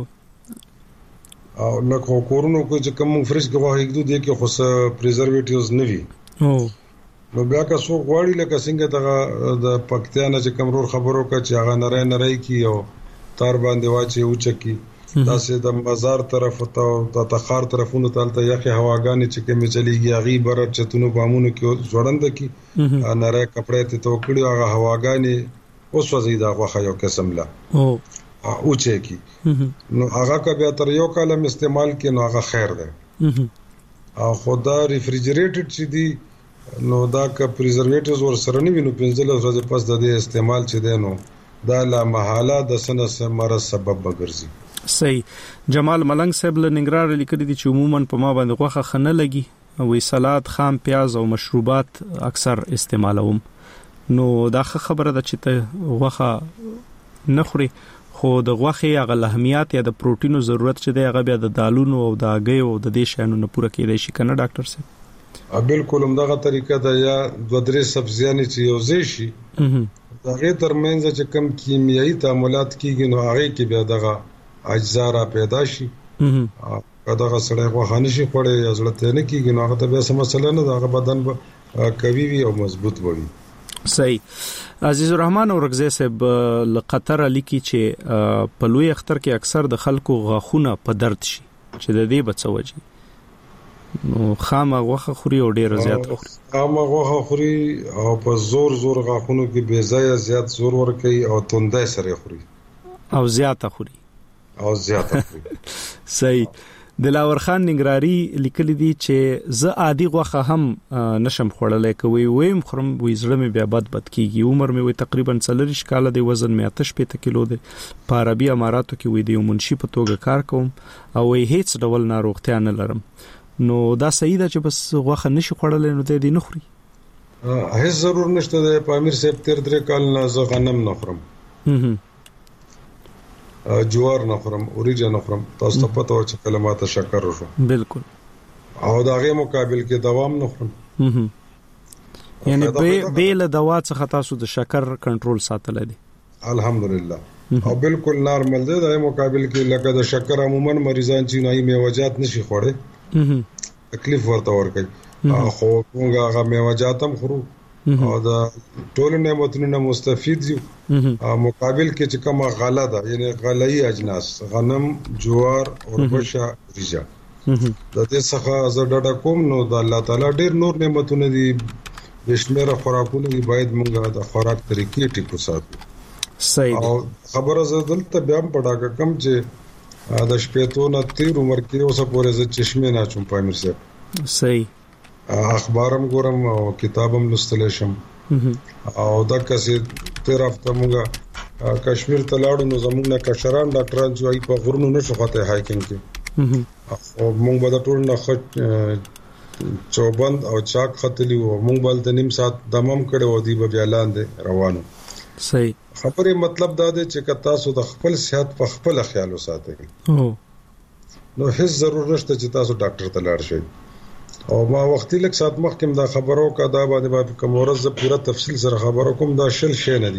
او لکه کورونو کو چې کوم فرش غوښه یک دوه کې خو پریزرویټیوس نه وي نو بیا که څو غواړي لکه څنګه د پکتیا نه چې کوم رور خبرو کا چې هغه نری کی او تار باندې واچي اوچکی دا سه د بازار طرف ته د تخار طرفونو ته یخه هواګانې چې کومه چلیږي هغه بر چتونو بامونو کې جوړند کی نری کپڑے ته توکړي هغه هواګانې اوس وزیدا غوخه یو قسم لا اوچکی نو هغه کا بیا تر یو کالم استعمال کې نو هغه خیر ده او خدا ریفریجریټډ چې دی نو دا کا پریزرویټیوز ور سره نه وینو 15 ورځې پس د دې استعمال چې دی نو دا لا محاله د سنس مرض سبب بګرځي صحیح جمال ملنګ صاحب له ننګرهار لیکلي دي چې عموما په ما باندې غوخه خنه لګي او سلاد خام پیاز او مشروبات اکثر استعمالوم نو دا خبره ده چې ته غوخه نخوري خو د غوخه هغه لحمیات یا د پروتینو ضرورت چې دی هغه بیا د دالونو او د اګي او د دې شانو نه پوره کېدای شي کنه ډاکټر صاحب بالکل همدغه طریقه ده یا دوه درې سبزیانې چې یو ځای شي دغه ترمنځ چې کم کیمیاوي تعاملات کیږي نو هغه کې بیا دغه اجزا را پیدا شي دغه سړی غوښه نشي خوړی یا زړه نه کیږي نو هغه ته بیا سم مسله نه دغه بدن به قوي وي او مضبوط وي صحیح عزیز الرحمن اورغزی صاحب لقطر لیکي چې په لوی اختر کې اکثر د خلکو غاخونه په درد شي چې د دې بچوږي نو خامه غوخه خوري او ډیر زیات خوري خامه غوخه خوري او په زور غاخونو کې بے ځای زیات زور ور کوي او توندای سره خوري او زیاته خوري صحیح دلاور خان ننګراری لیکلی دی چې زه عادي غوخه هم نشم خوړلای کوي ویم خرم وې زړه مې بیا بد کیږي عمر مې وې تقریبا 40 کال دی وزن مې 8 کیلو دی په عربي اماراتو کې وې دی منشي په توګه کار کوم او هیڅ ډول ناروغتیا نه لرم نو دا صحیح ده چې بس غوخه نشي خوړلای نو دې نه خوري هیڅ ضرور نشته د پامیر صاحب 3 کال نه زه غنم نه خورم جوار نه خورم اوریجن نه خورم تاسو ته پته و چې کلمات شکر وشو بالکل او داغه مقابل کې دوام نه خورم یعنی به له دوا څخه تاسو د شکر کنټرول ساتل دي الحمدلله او بالکل نارمل دی د مقابل کې لکه د شکر عموما مریضان چې نه میوجات نشي خوړې تکلیف ورته ورکړي خو موږ هغه میوجات هم خورو او دا ټول نعمتونو نه مستفید یو مقابل کې چې کومه غله ده یعنی غلئی اجناس غنم جوار اوربشا ریجا د دې څخه زه ډډه کوم نو د الله تعالی ډېر نور نعمتونه دي بشمیره خوراکونه دي باید موږ د خوراک طریقې ټیکو ساتو صحیح او خبره زه دلته بیا پړه کم چې د شپېتو نه 13 عمر کې اوسه پورې زه چشمه نه چوم پامیر صاحب صحیح اخبارم ګورم او کتابم لوستل شم او دا کسې 13 هفته موږ کشمیر ته لاړو نو زموږ نه کشران ډاکټران چې په غرونو نشو خاطه هایکینګ کې او موږ به ټول نه چوبند او چاک خطلی او موږ بل د نیم سات دمم کړو او دی به لاندې روانو صحیح خبره مطلب دا دی چې تاسو د خپل صحت په خپل خیال وساتئ نو هیڅ ضرورت نشته چې تاسو ډاکټر ته لاړ شئ او ما وختي لک سات مخکم دا خبرو کا دا باندې کوم ورځ پوره تفصیل سره خبرو کوم دا شل شي نه دي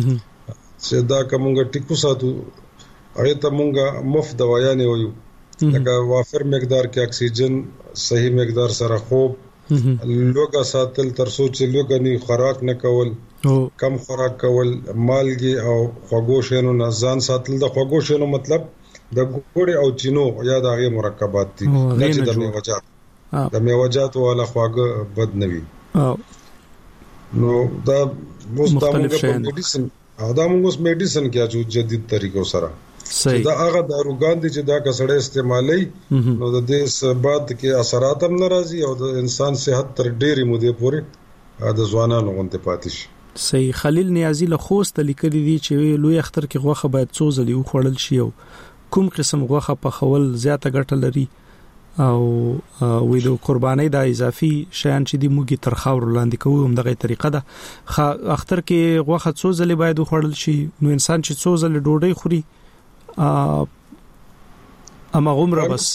چې دا کومګه ټیکو ساتو هغه ته مونږه مفت دوايانې وایو لکه وافر مقدار کې اکسیجن صحیح مقدار سره خوب لوګه ساتل تر سوچ لوګه نه خوراک نه کول کم خوراک کول مالګي او خوږو شینو نه ځان ساتل د خوږو شینو مطلب د ګوړې او چینو یا د هغه مرکبات دي چې د میوجات د میوجات والا خواږه بد نوي نو دا مختلف میډیسن دا موږ میډیسن کې چې جدید طریقو سره دا هغه داروګان دي چې دا کسړې استعمالي نو د دې سبب کې اثرات هم ناراضي او د انسان صحت تر ډېری مودې پورې د ځوانانو غونډه پاتې شي صحیح خلیل نیازی له خوست لیکلي دي چې لوی اختر کې غوخه باید څو ځلې وخوړل شي او کوم قسم غوخه په خول زیاته ګټه لري او وې د قربانۍ د اضافي شیان چې د موږي تر خاور لاندې کوو هم دغه طریقه ده اختر کې غوخه څو ځلې باید وخوړل شي نو انسان چې څو ځلې ډوډۍ خوري اما عمره بس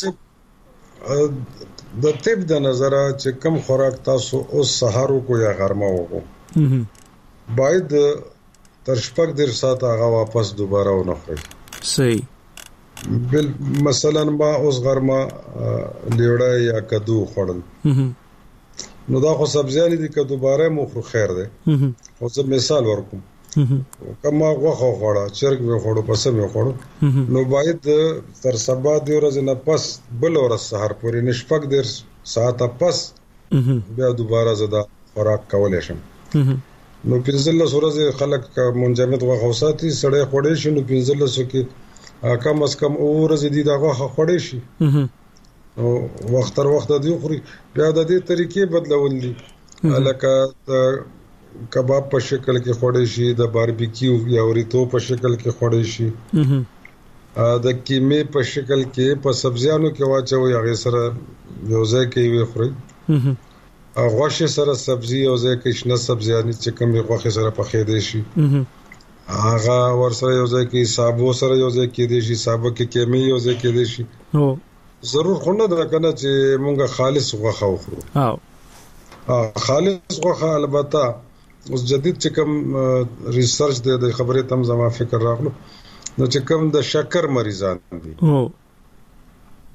د طب د نظر چې کم خوراک تاسو اوس سحرو کو یا غرمه وکړو باید تر شپږ در ساعت هغه واپس دوباره ونخورئ صحیح بل مثلا ما اوس غرمه لیوړه یا کدو خوړل نو دا خو سبزیان دي که دوباره مخ خیر ده خو زه مثال ورکوم کما غوخه خوړه چرګ به خوړو پس به خوړو نو باید تر سبا دی ورځ نه پس بل ورځ سحر پورې نشپک در ساعت پس بیا دوباره زدا خوراک کولای شم نو پنځله ورځې خلک منجمد غوښه ساتي سړی خوړې شي نو پنځله کې کم از کم ورځې دي دا غوښه خوړې شي او وخت تر وخت دی خوري بیا د دې طریقې بدلول دي لکه کباب په شکل کې خوړې شي د باربیکیو یا وريتو په شکل کې خوړې شي د کیمې په شکل کې په سبزیانو کې واچوي هغه سره یو ځای کې وي خوري غوښه سره سبزی او ځای کې شنه سبزیانې چې کوم غوښه سره پخې دي شي هغه ورسره یو ځای کې صابو سره یو ځای کې دي شي صابو کې کیمې یو ځای کې دي شي ضرور خو نه ده کنه چې مونږه خالص غوښه وخورو خالص غوښه البته اوس جدید چې کوم ریسرچ د خبرې تم زما فکر راغلو نو چې کوم د شکر مریضان دي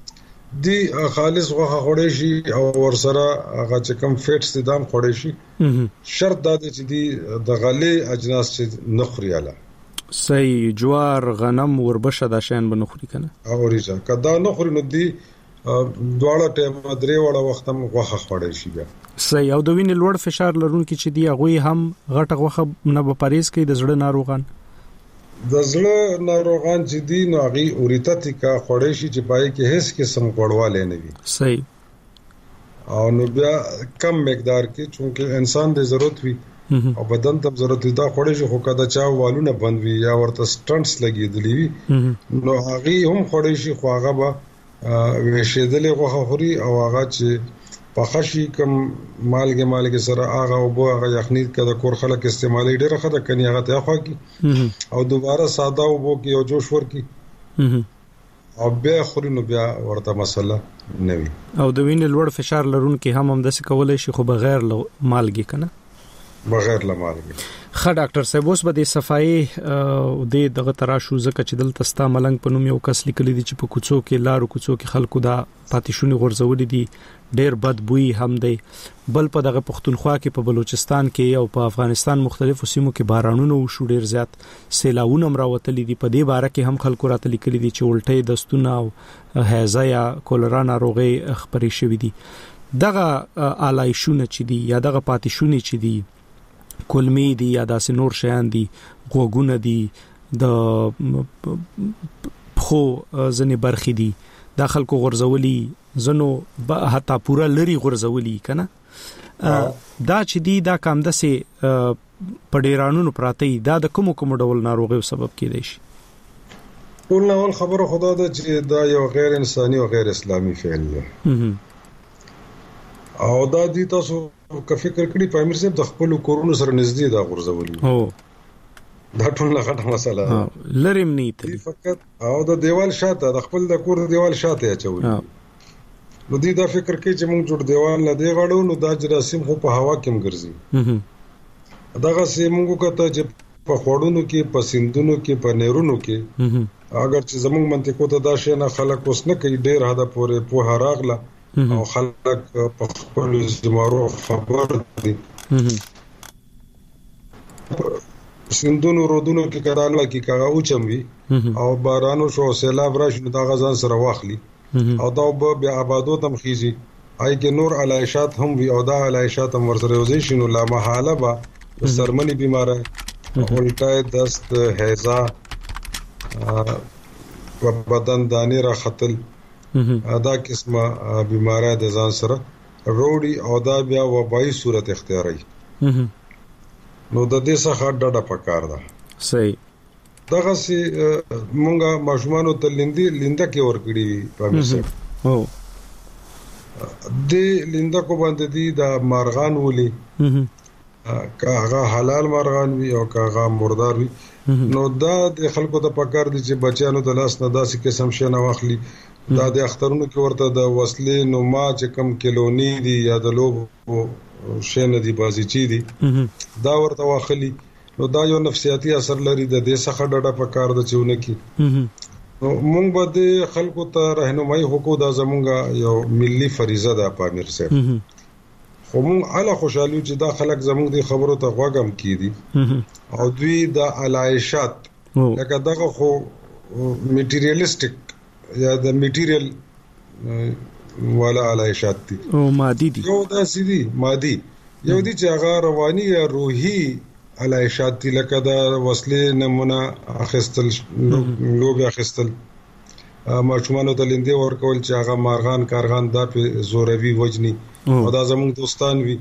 دی خالص غوښه خوړې شي او ورسره هغه چې کم فیټس دي دام خوړې شي شرط دا دی چې دی د غلې اجناس چې نخرياله صحیح جوار غنم وربشه دا شین بنخري کنه او ریزه کدا نخري نو دی دواړه ټیم درې وړه وخت هم غوښه خوړې شي بیا صحیح او د وینې لوړ فشار لرونکي چې دی هغه هم غټه غوښه نه به پریز کوي د زړه ناروغان د زړه ناروغان چې دي نو هغه اوریتاتیکا خوړې شي چې پای کې هیڅ قسم غوړواله نه وي صحیح او نو بیا کم مقدار کې چونکه انسان د ضرورت وي او بدن ته ضرورت وي دا خوړې شي خو کدا چا والونه بند وي یا ورته سټنټس لګېدلې وي نو هغه هم خوړې شي خو هغه به وشیدلې غوښه خوري او هغه چې پخشي کم مالګه سره هغه او بو هغه یخنی کده کور خلک استعمالي ډیره خده کني هغه ته خو کی او دوباره ساده او بو کې او جوش ور کی او بیا خوري نو بیا ورته مسله نوي او د وینې لوړ فشار لرونکي هم د څه کولای شي خو بغیر مالګي کنه بغیر مالګي خا ډاکټر صاحب اوس به د صفای او د دغه تراشو زکه چې دلته ستا ملنګ په نوم یو کس لیکلی دی چې په کوڅو کې لارو کوڅو کې خلکو دا پاتیشونی غورځولې دي ډېر بد بوی هم دی بل په دغه پښتونخوا کې په بلوچستان کې او په افغانستان مختلفو سیمو کې بارانونه وشو ډېر زیات سیلاوونه راوتلې دي په دې باره کې هم خلکو راته لیکلي دي چې الټۍ دستونه او هیزه یا کولرا ناروغي خبرې شوې دي دغه علایشونه چې دي یا دغه پاتیشونی چې دي کلمی دي یا داسې نور شیان دي غوګونه دي د خو ځنې برخې دي داخل کو غرزولي زنو حتی پورا لري غرزولي کنه دا چې دی دا کام د سه پډیرانو پراته دا د کوم ډول ناروغي سبب کېدای شي ټول نو خبره خدا ده چې دا یو غیر انساني او غیر اسلامي فعل دی او دا دي تاسو که فکر کړی په امیر صاحب د خپل کورونو سره نږدې دا غرزولي او دا ټول غټه مسله لرم نیت فقط او د دیوال شاته د خپل د کور دیوال شاته اچول نو دې دا فکر کوي چې موږ جوړ دیوال نه دی غړو نو دا جراثیم خو په هوا کې مګرځي داغه سي موږ کته چې په خوړونو کې په سیندونو کې په نهرونو کې اگر چې زموږ منطقو ته دا شي نه خلک اوس نه کوي ډیر هدا پورې په هراغله او خلک په خپل زمارو خبر دي سیندونو رودونو کې کارانو کې کاغه اوچموي او بارانو شو سیلاب راشي دا غزان سره واخلي او دا بیا آبادو تم خيزي آی کې نور علایشات هم وي او دا علایشات هم ورسره وزي شنو لا محاله با سرمنی بیماره الټای دست هیزا بدن دانی را خطل دا قسمه بیماره د ځان سره روړي او دا بیا وبای صورت اختیاري نو د دې څخه ډډه پکار ده صحیح دغه سي مونږه ماشومانو ته لیندا کې ورګړي په مثال او د لیندا کو باندې دي د مارغان ولي کاغه حلال مارغان وي او کاغه مردار وي نو دا د خلکو ته پکار دي چې بچیانو د لاس نه داسې قسم شي نه واخلي دا د اخترونو کې ورته د وسلې نو ما چې کم کیلونی دي یا د لوب شنه دي بازی چي دي دا ورته واخلي نو دا یو نفسیاتي اثر لري د دې څخه ډډه پکار د چونه کې نو مونږ به د خلکو ته راهنمایي حقوق د زمونږه یو ملي فریضه ده پامیر صاحب خو مونږ اعلی خوشالي چې دا خلک زمونږ د خبرو ته غوږم کیدي او دوی د علایشات لکه دغه خو میټیریالیسټک یا د میټیریال ولا علایشات دي او مادي دي یو دا سيدي مادي یو دي چې هغه رواني یا روحي علایشات دي لکه دا وسلې نمونه اخستل لوب اخستل ماشومانو ته لیندې ورکول چې هغه مارغان کارغان دا په زوروي وجني او دا زموږ دوستان وي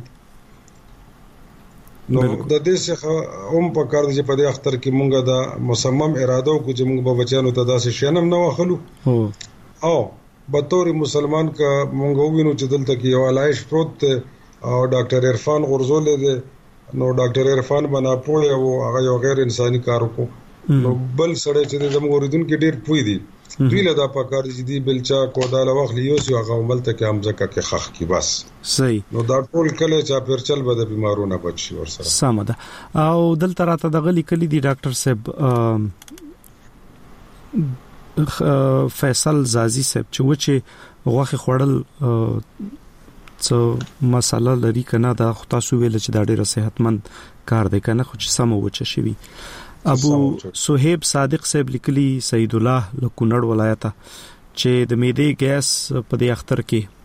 نو د دې څخه په کار دي چې په دې اختر کې مونږه دا مصمم اراده وکړو چې مونږ به بچانو ته داسې شنم نه واخلو او به تور مسلمان کا مونږ وینو چې دلته کې یو علایش پروت او ډاکټر عرفان غرزول دي نو ډاکټر عرفان بنا پوي او هغه یو غیر انساني کار وکړو نو بل سره چې زموږ اوریدونکو ډیر پوي دي دوی له دا پکار دي چې بلچا کوډاله واخلي یو سی هغه عمل ته کې امزکه کې خخ کی بس صحیح نو دا ټول کله چې پرچل به د بیمارونو بچي ورسره سمده او دلته راته د غلي کلی دی ډاکټر صاحب فیصل زازی صاحب چې غوښه خوړل څه مساله لري کنه دا تاسو ویل چې دا ډیره صحتمند کار دی کنه خو چې سم وچه شي. ابو صہیب صادق صاحب لیکلی سید الله لکونړ ولایت چې د معدې ګیس په دې اختر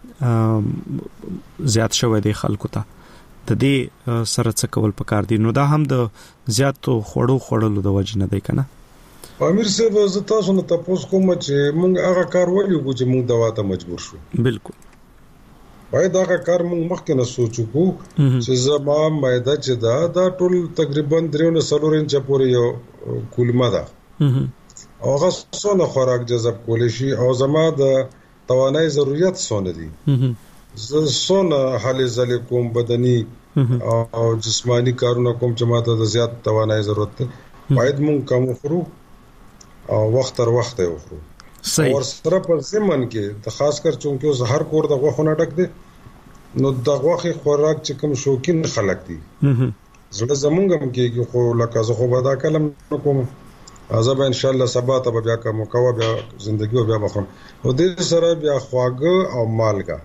کې زیات شوی دی خلکو ته د دې سره څه کول پکار دي نو دا هم د زیاتو خوړلو د وجه نه دی کنه. امیر صاحب زه تاسو نه تاسو کوم چې موږ هغه کار ولې وکړو چې موږ دوا ته مجبور شو. بالکل باید هغه کار موږ مخکې نه سوچو چې زما معده چې دا ټول تقریبا 3.4 انچ پورې یو کولمه ده او هغه څونه خوراک جذب کولی شي او زما د توانای ضرورت څونه دي زه څونه حالې ځلې کوم بدني او جسمانی کارونه کوم چې ماته د زیات توانای ضرورت ده باید مونږ کم وخورو او وخت تر وخت یې وخورو. صحیح. او سره په ځمن کې د خاص کر چونکه اوس هر کور د غوښو نه ډک دی نو د غوښې خوراک چې کوم شوقین خلک دي زړه زمونږ هم کېږي خو لکه زه خو به دا کلم نه کوم زه به ان شاء الله سبا ته بیا کوم کوه بیا ژوندۍ بیا بخوم او دې سره بیا خواږه او مالګه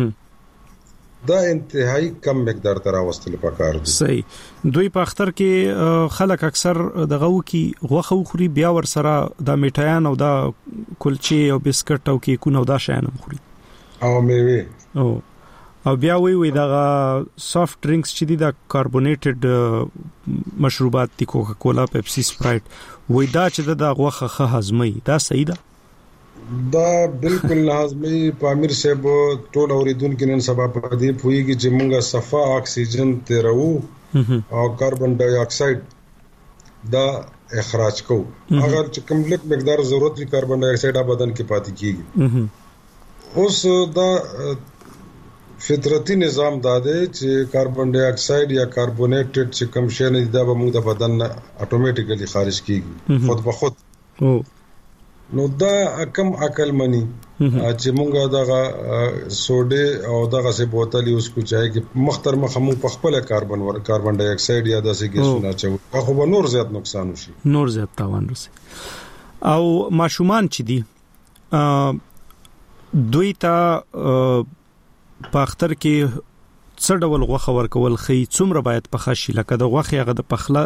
دا انتهایی کم مقدار تر واستل پکار دي. صحیح. دوی په اختر کې خلک اکثر دغه وکي غوښه خوري بیا ور سره د میټایان او د کلچې او بسکټ او کیکونه او دا شیان خوري او میوه او بیا وی دغه سافټ ډرینکس چې دي د کاربونیټډ مشروبات دي کوکا کولا پیپسي سپرایټ وی دا چې د غوښه هضمي دا صحیح ده. دا بالکل لازمي پامیر صاحب ټول اوریدونکو نن سبا په دې پويږي چې موږ صفا اکسیجن تیرو او کاربن ډای اکساید دا اخراج کوو اگر چې کوم لیک مقدار ضرورت وي کاربن ډای اکساید بدن کې پاتې کیږي. اوس دا فطرتي نظام دا دی چې کاربن ډای اکساید یا کاربونیټډ چې کوم شی نه دا به موږ د بدن اتوماتیکلی خارج کیږي خود به خود. نو دا کم عقل منی چې مونږه دغه سوډه او دغه سه بوتل یوز کو چای کې مختر مخمو په خپل کاربن ډای اکساید یا داسې ګیسونه چو خو به نور زیات نقصان وشي نور زیات تاوان رسي. او ماشومان چې دي دوی ته په اختر کې څه ډول غوښه ورکول خي څومره باید په خشي لکه د غوښه هغه د پخله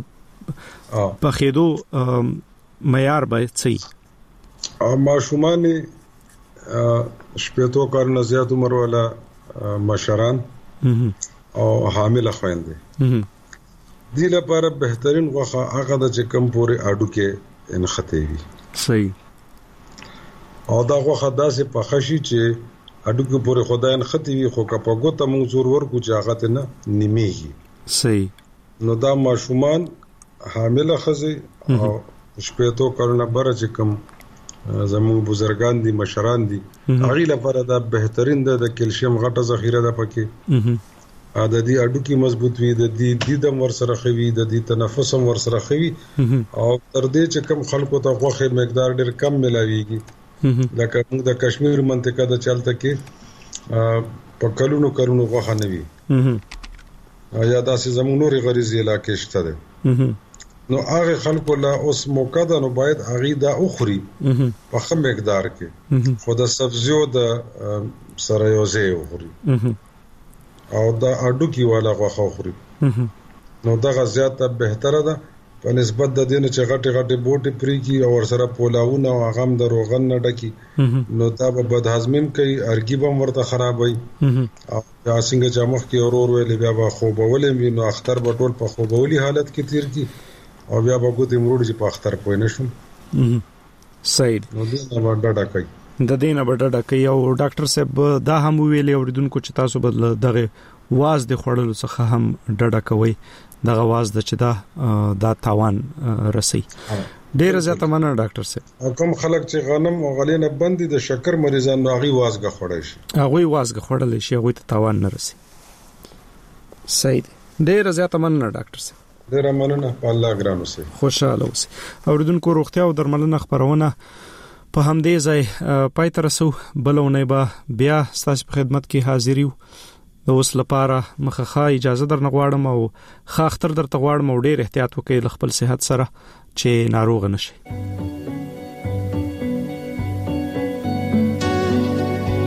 په خېدو معیار باید صحیح ماشومان شپېتو کارونه زیات عمر والا مشران او حامل خويندې دې لپاره بهترین غوښه هغه د چکم پورې اډو کې انخته وي. صحیح. او دا غوښه داسې په خشي چې اډو کې پورې خدای انخته وي خو کا په ګوته موږ زور ورکو چې هغه ته نه نیمیږي. صحیح. نو دا ماشومان حامل خزي او شپېتو کارونه بره چې کوم زموږ بزرګان دي مشران دي هغه لپاره دا بهترین ده د کیلشیم غټه ذخیره ده پکې د دې اډو کې مضبوط وي د دې دم ور سره خوي د دې تنفس هم ور سره خوي او تر دې چې کم خلکو ته غوښه مقدار ډېر کم ملاويږي لکه موږ د کشمیر منطقه د چلته کې په کلونو غوښه نه وي یا داسې زموږ نوري غریزي علاقې شته ده نو هغه خلکو لا اوس موقع ده نو باید هغه دا اخري په خم مقدار کې خو د سبزیو د سره یو ځای اخري او دا اډو کې والا غوښه اخري نو دا زیاته بهتره ده په نسبت د دې نه چې غټي بوټي پری کی او سره پولاونه او غم د روغن نه ډکی نو دا به بد هضمین کوي ارګي بم ورته خرابوي او څنګه چې مخ کې اورور ویلې بیا به خوبولې نو اختر په ټول په خوبولي حالت کې تیر کی او بیا به ګوتې مروړي چې په اختر پوي نشم. صحیح. نو دې نه ډډه کوي د دې نه ډډه کوي او ډاکټر صاحب دا هم ویلي اوریدونکو چې تاسو بدل دغه واز د خړلو څخه هم ډډه کوي دغه واز د چې دا تاوان رسي. ډیر زیاته مننه ډاکټر صاحب. کوم خلک چې غنم او غلینه بندي د شکر مریضان هغه وازګه خړای شي هغه وازګه خړل شي هغه ته تاوان نه رسي. صحیح. ډیر زیاته مننه ډاکټر صاحب. ډیر مننه الله ګرانو سي خوشاله اوسئ. اوریدونکو روغتیا او درملنه خبرونه په همدې ځای پای ته رسو بلونه به بیا ستاسو په خدمت کې حاضر یو. اوس لپاره مخه اجازه درنغواړم او خاطر درته غواړم او ډیر احتیاط وکړئ خپل صحت سره چې ناروغ نشئ.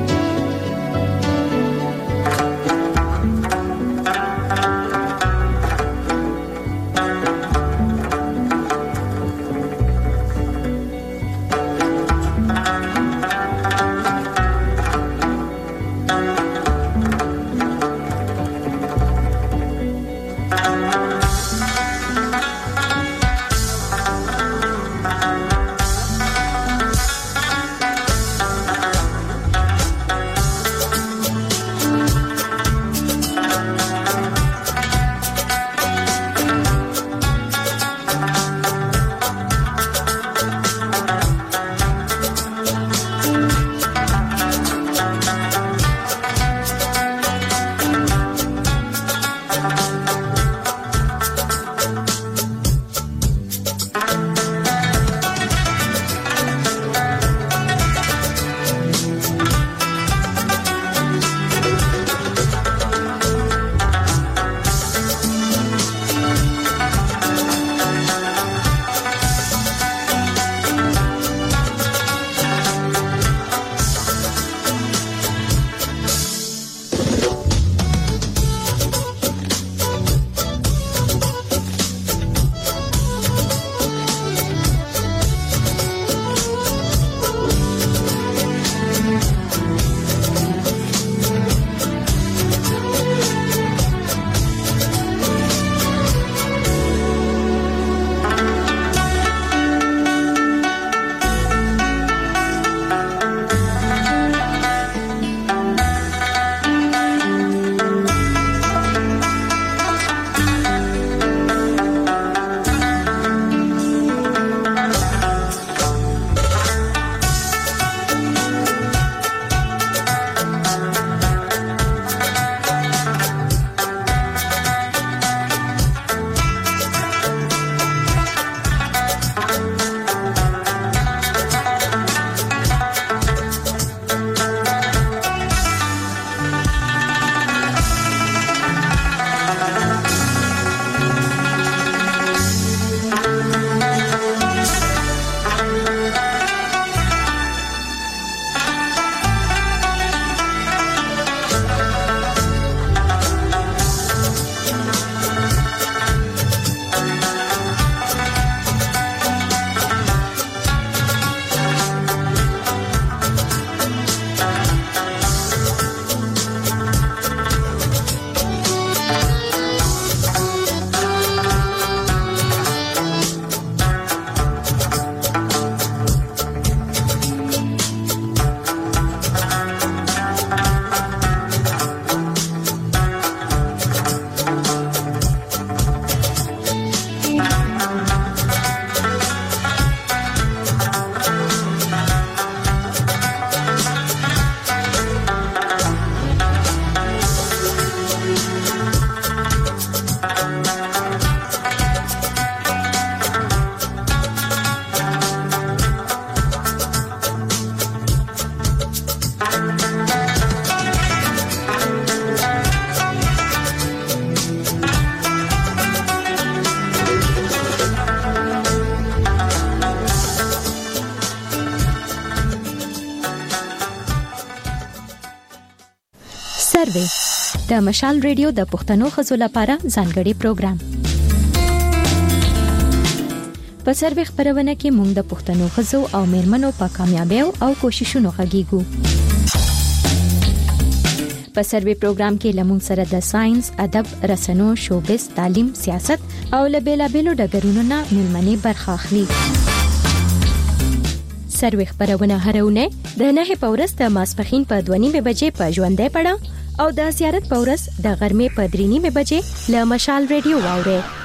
سروې د مشال ریډیو د پښتنو خزو لپاره ځانګړي پروګرام. په سروې خبرونه کې موږ د پښتنو خزو او میرمنو په کامیابیو او کوششونو غږیږو. په سروې پروګرام کې لمون سره د ساينس، ادب، رسنو، شوبز، تعلیم، سیاست او لبیلابیلو ډګرونو نه ملمنې برخه اخلي. سروې خبرونه هرونه د 9 پورس د ماسپخین په 2:30 بجې په ژوندې پړه او د زیارت پورس د غرمې په 3:30 بجې له مشال ریډیو واوري.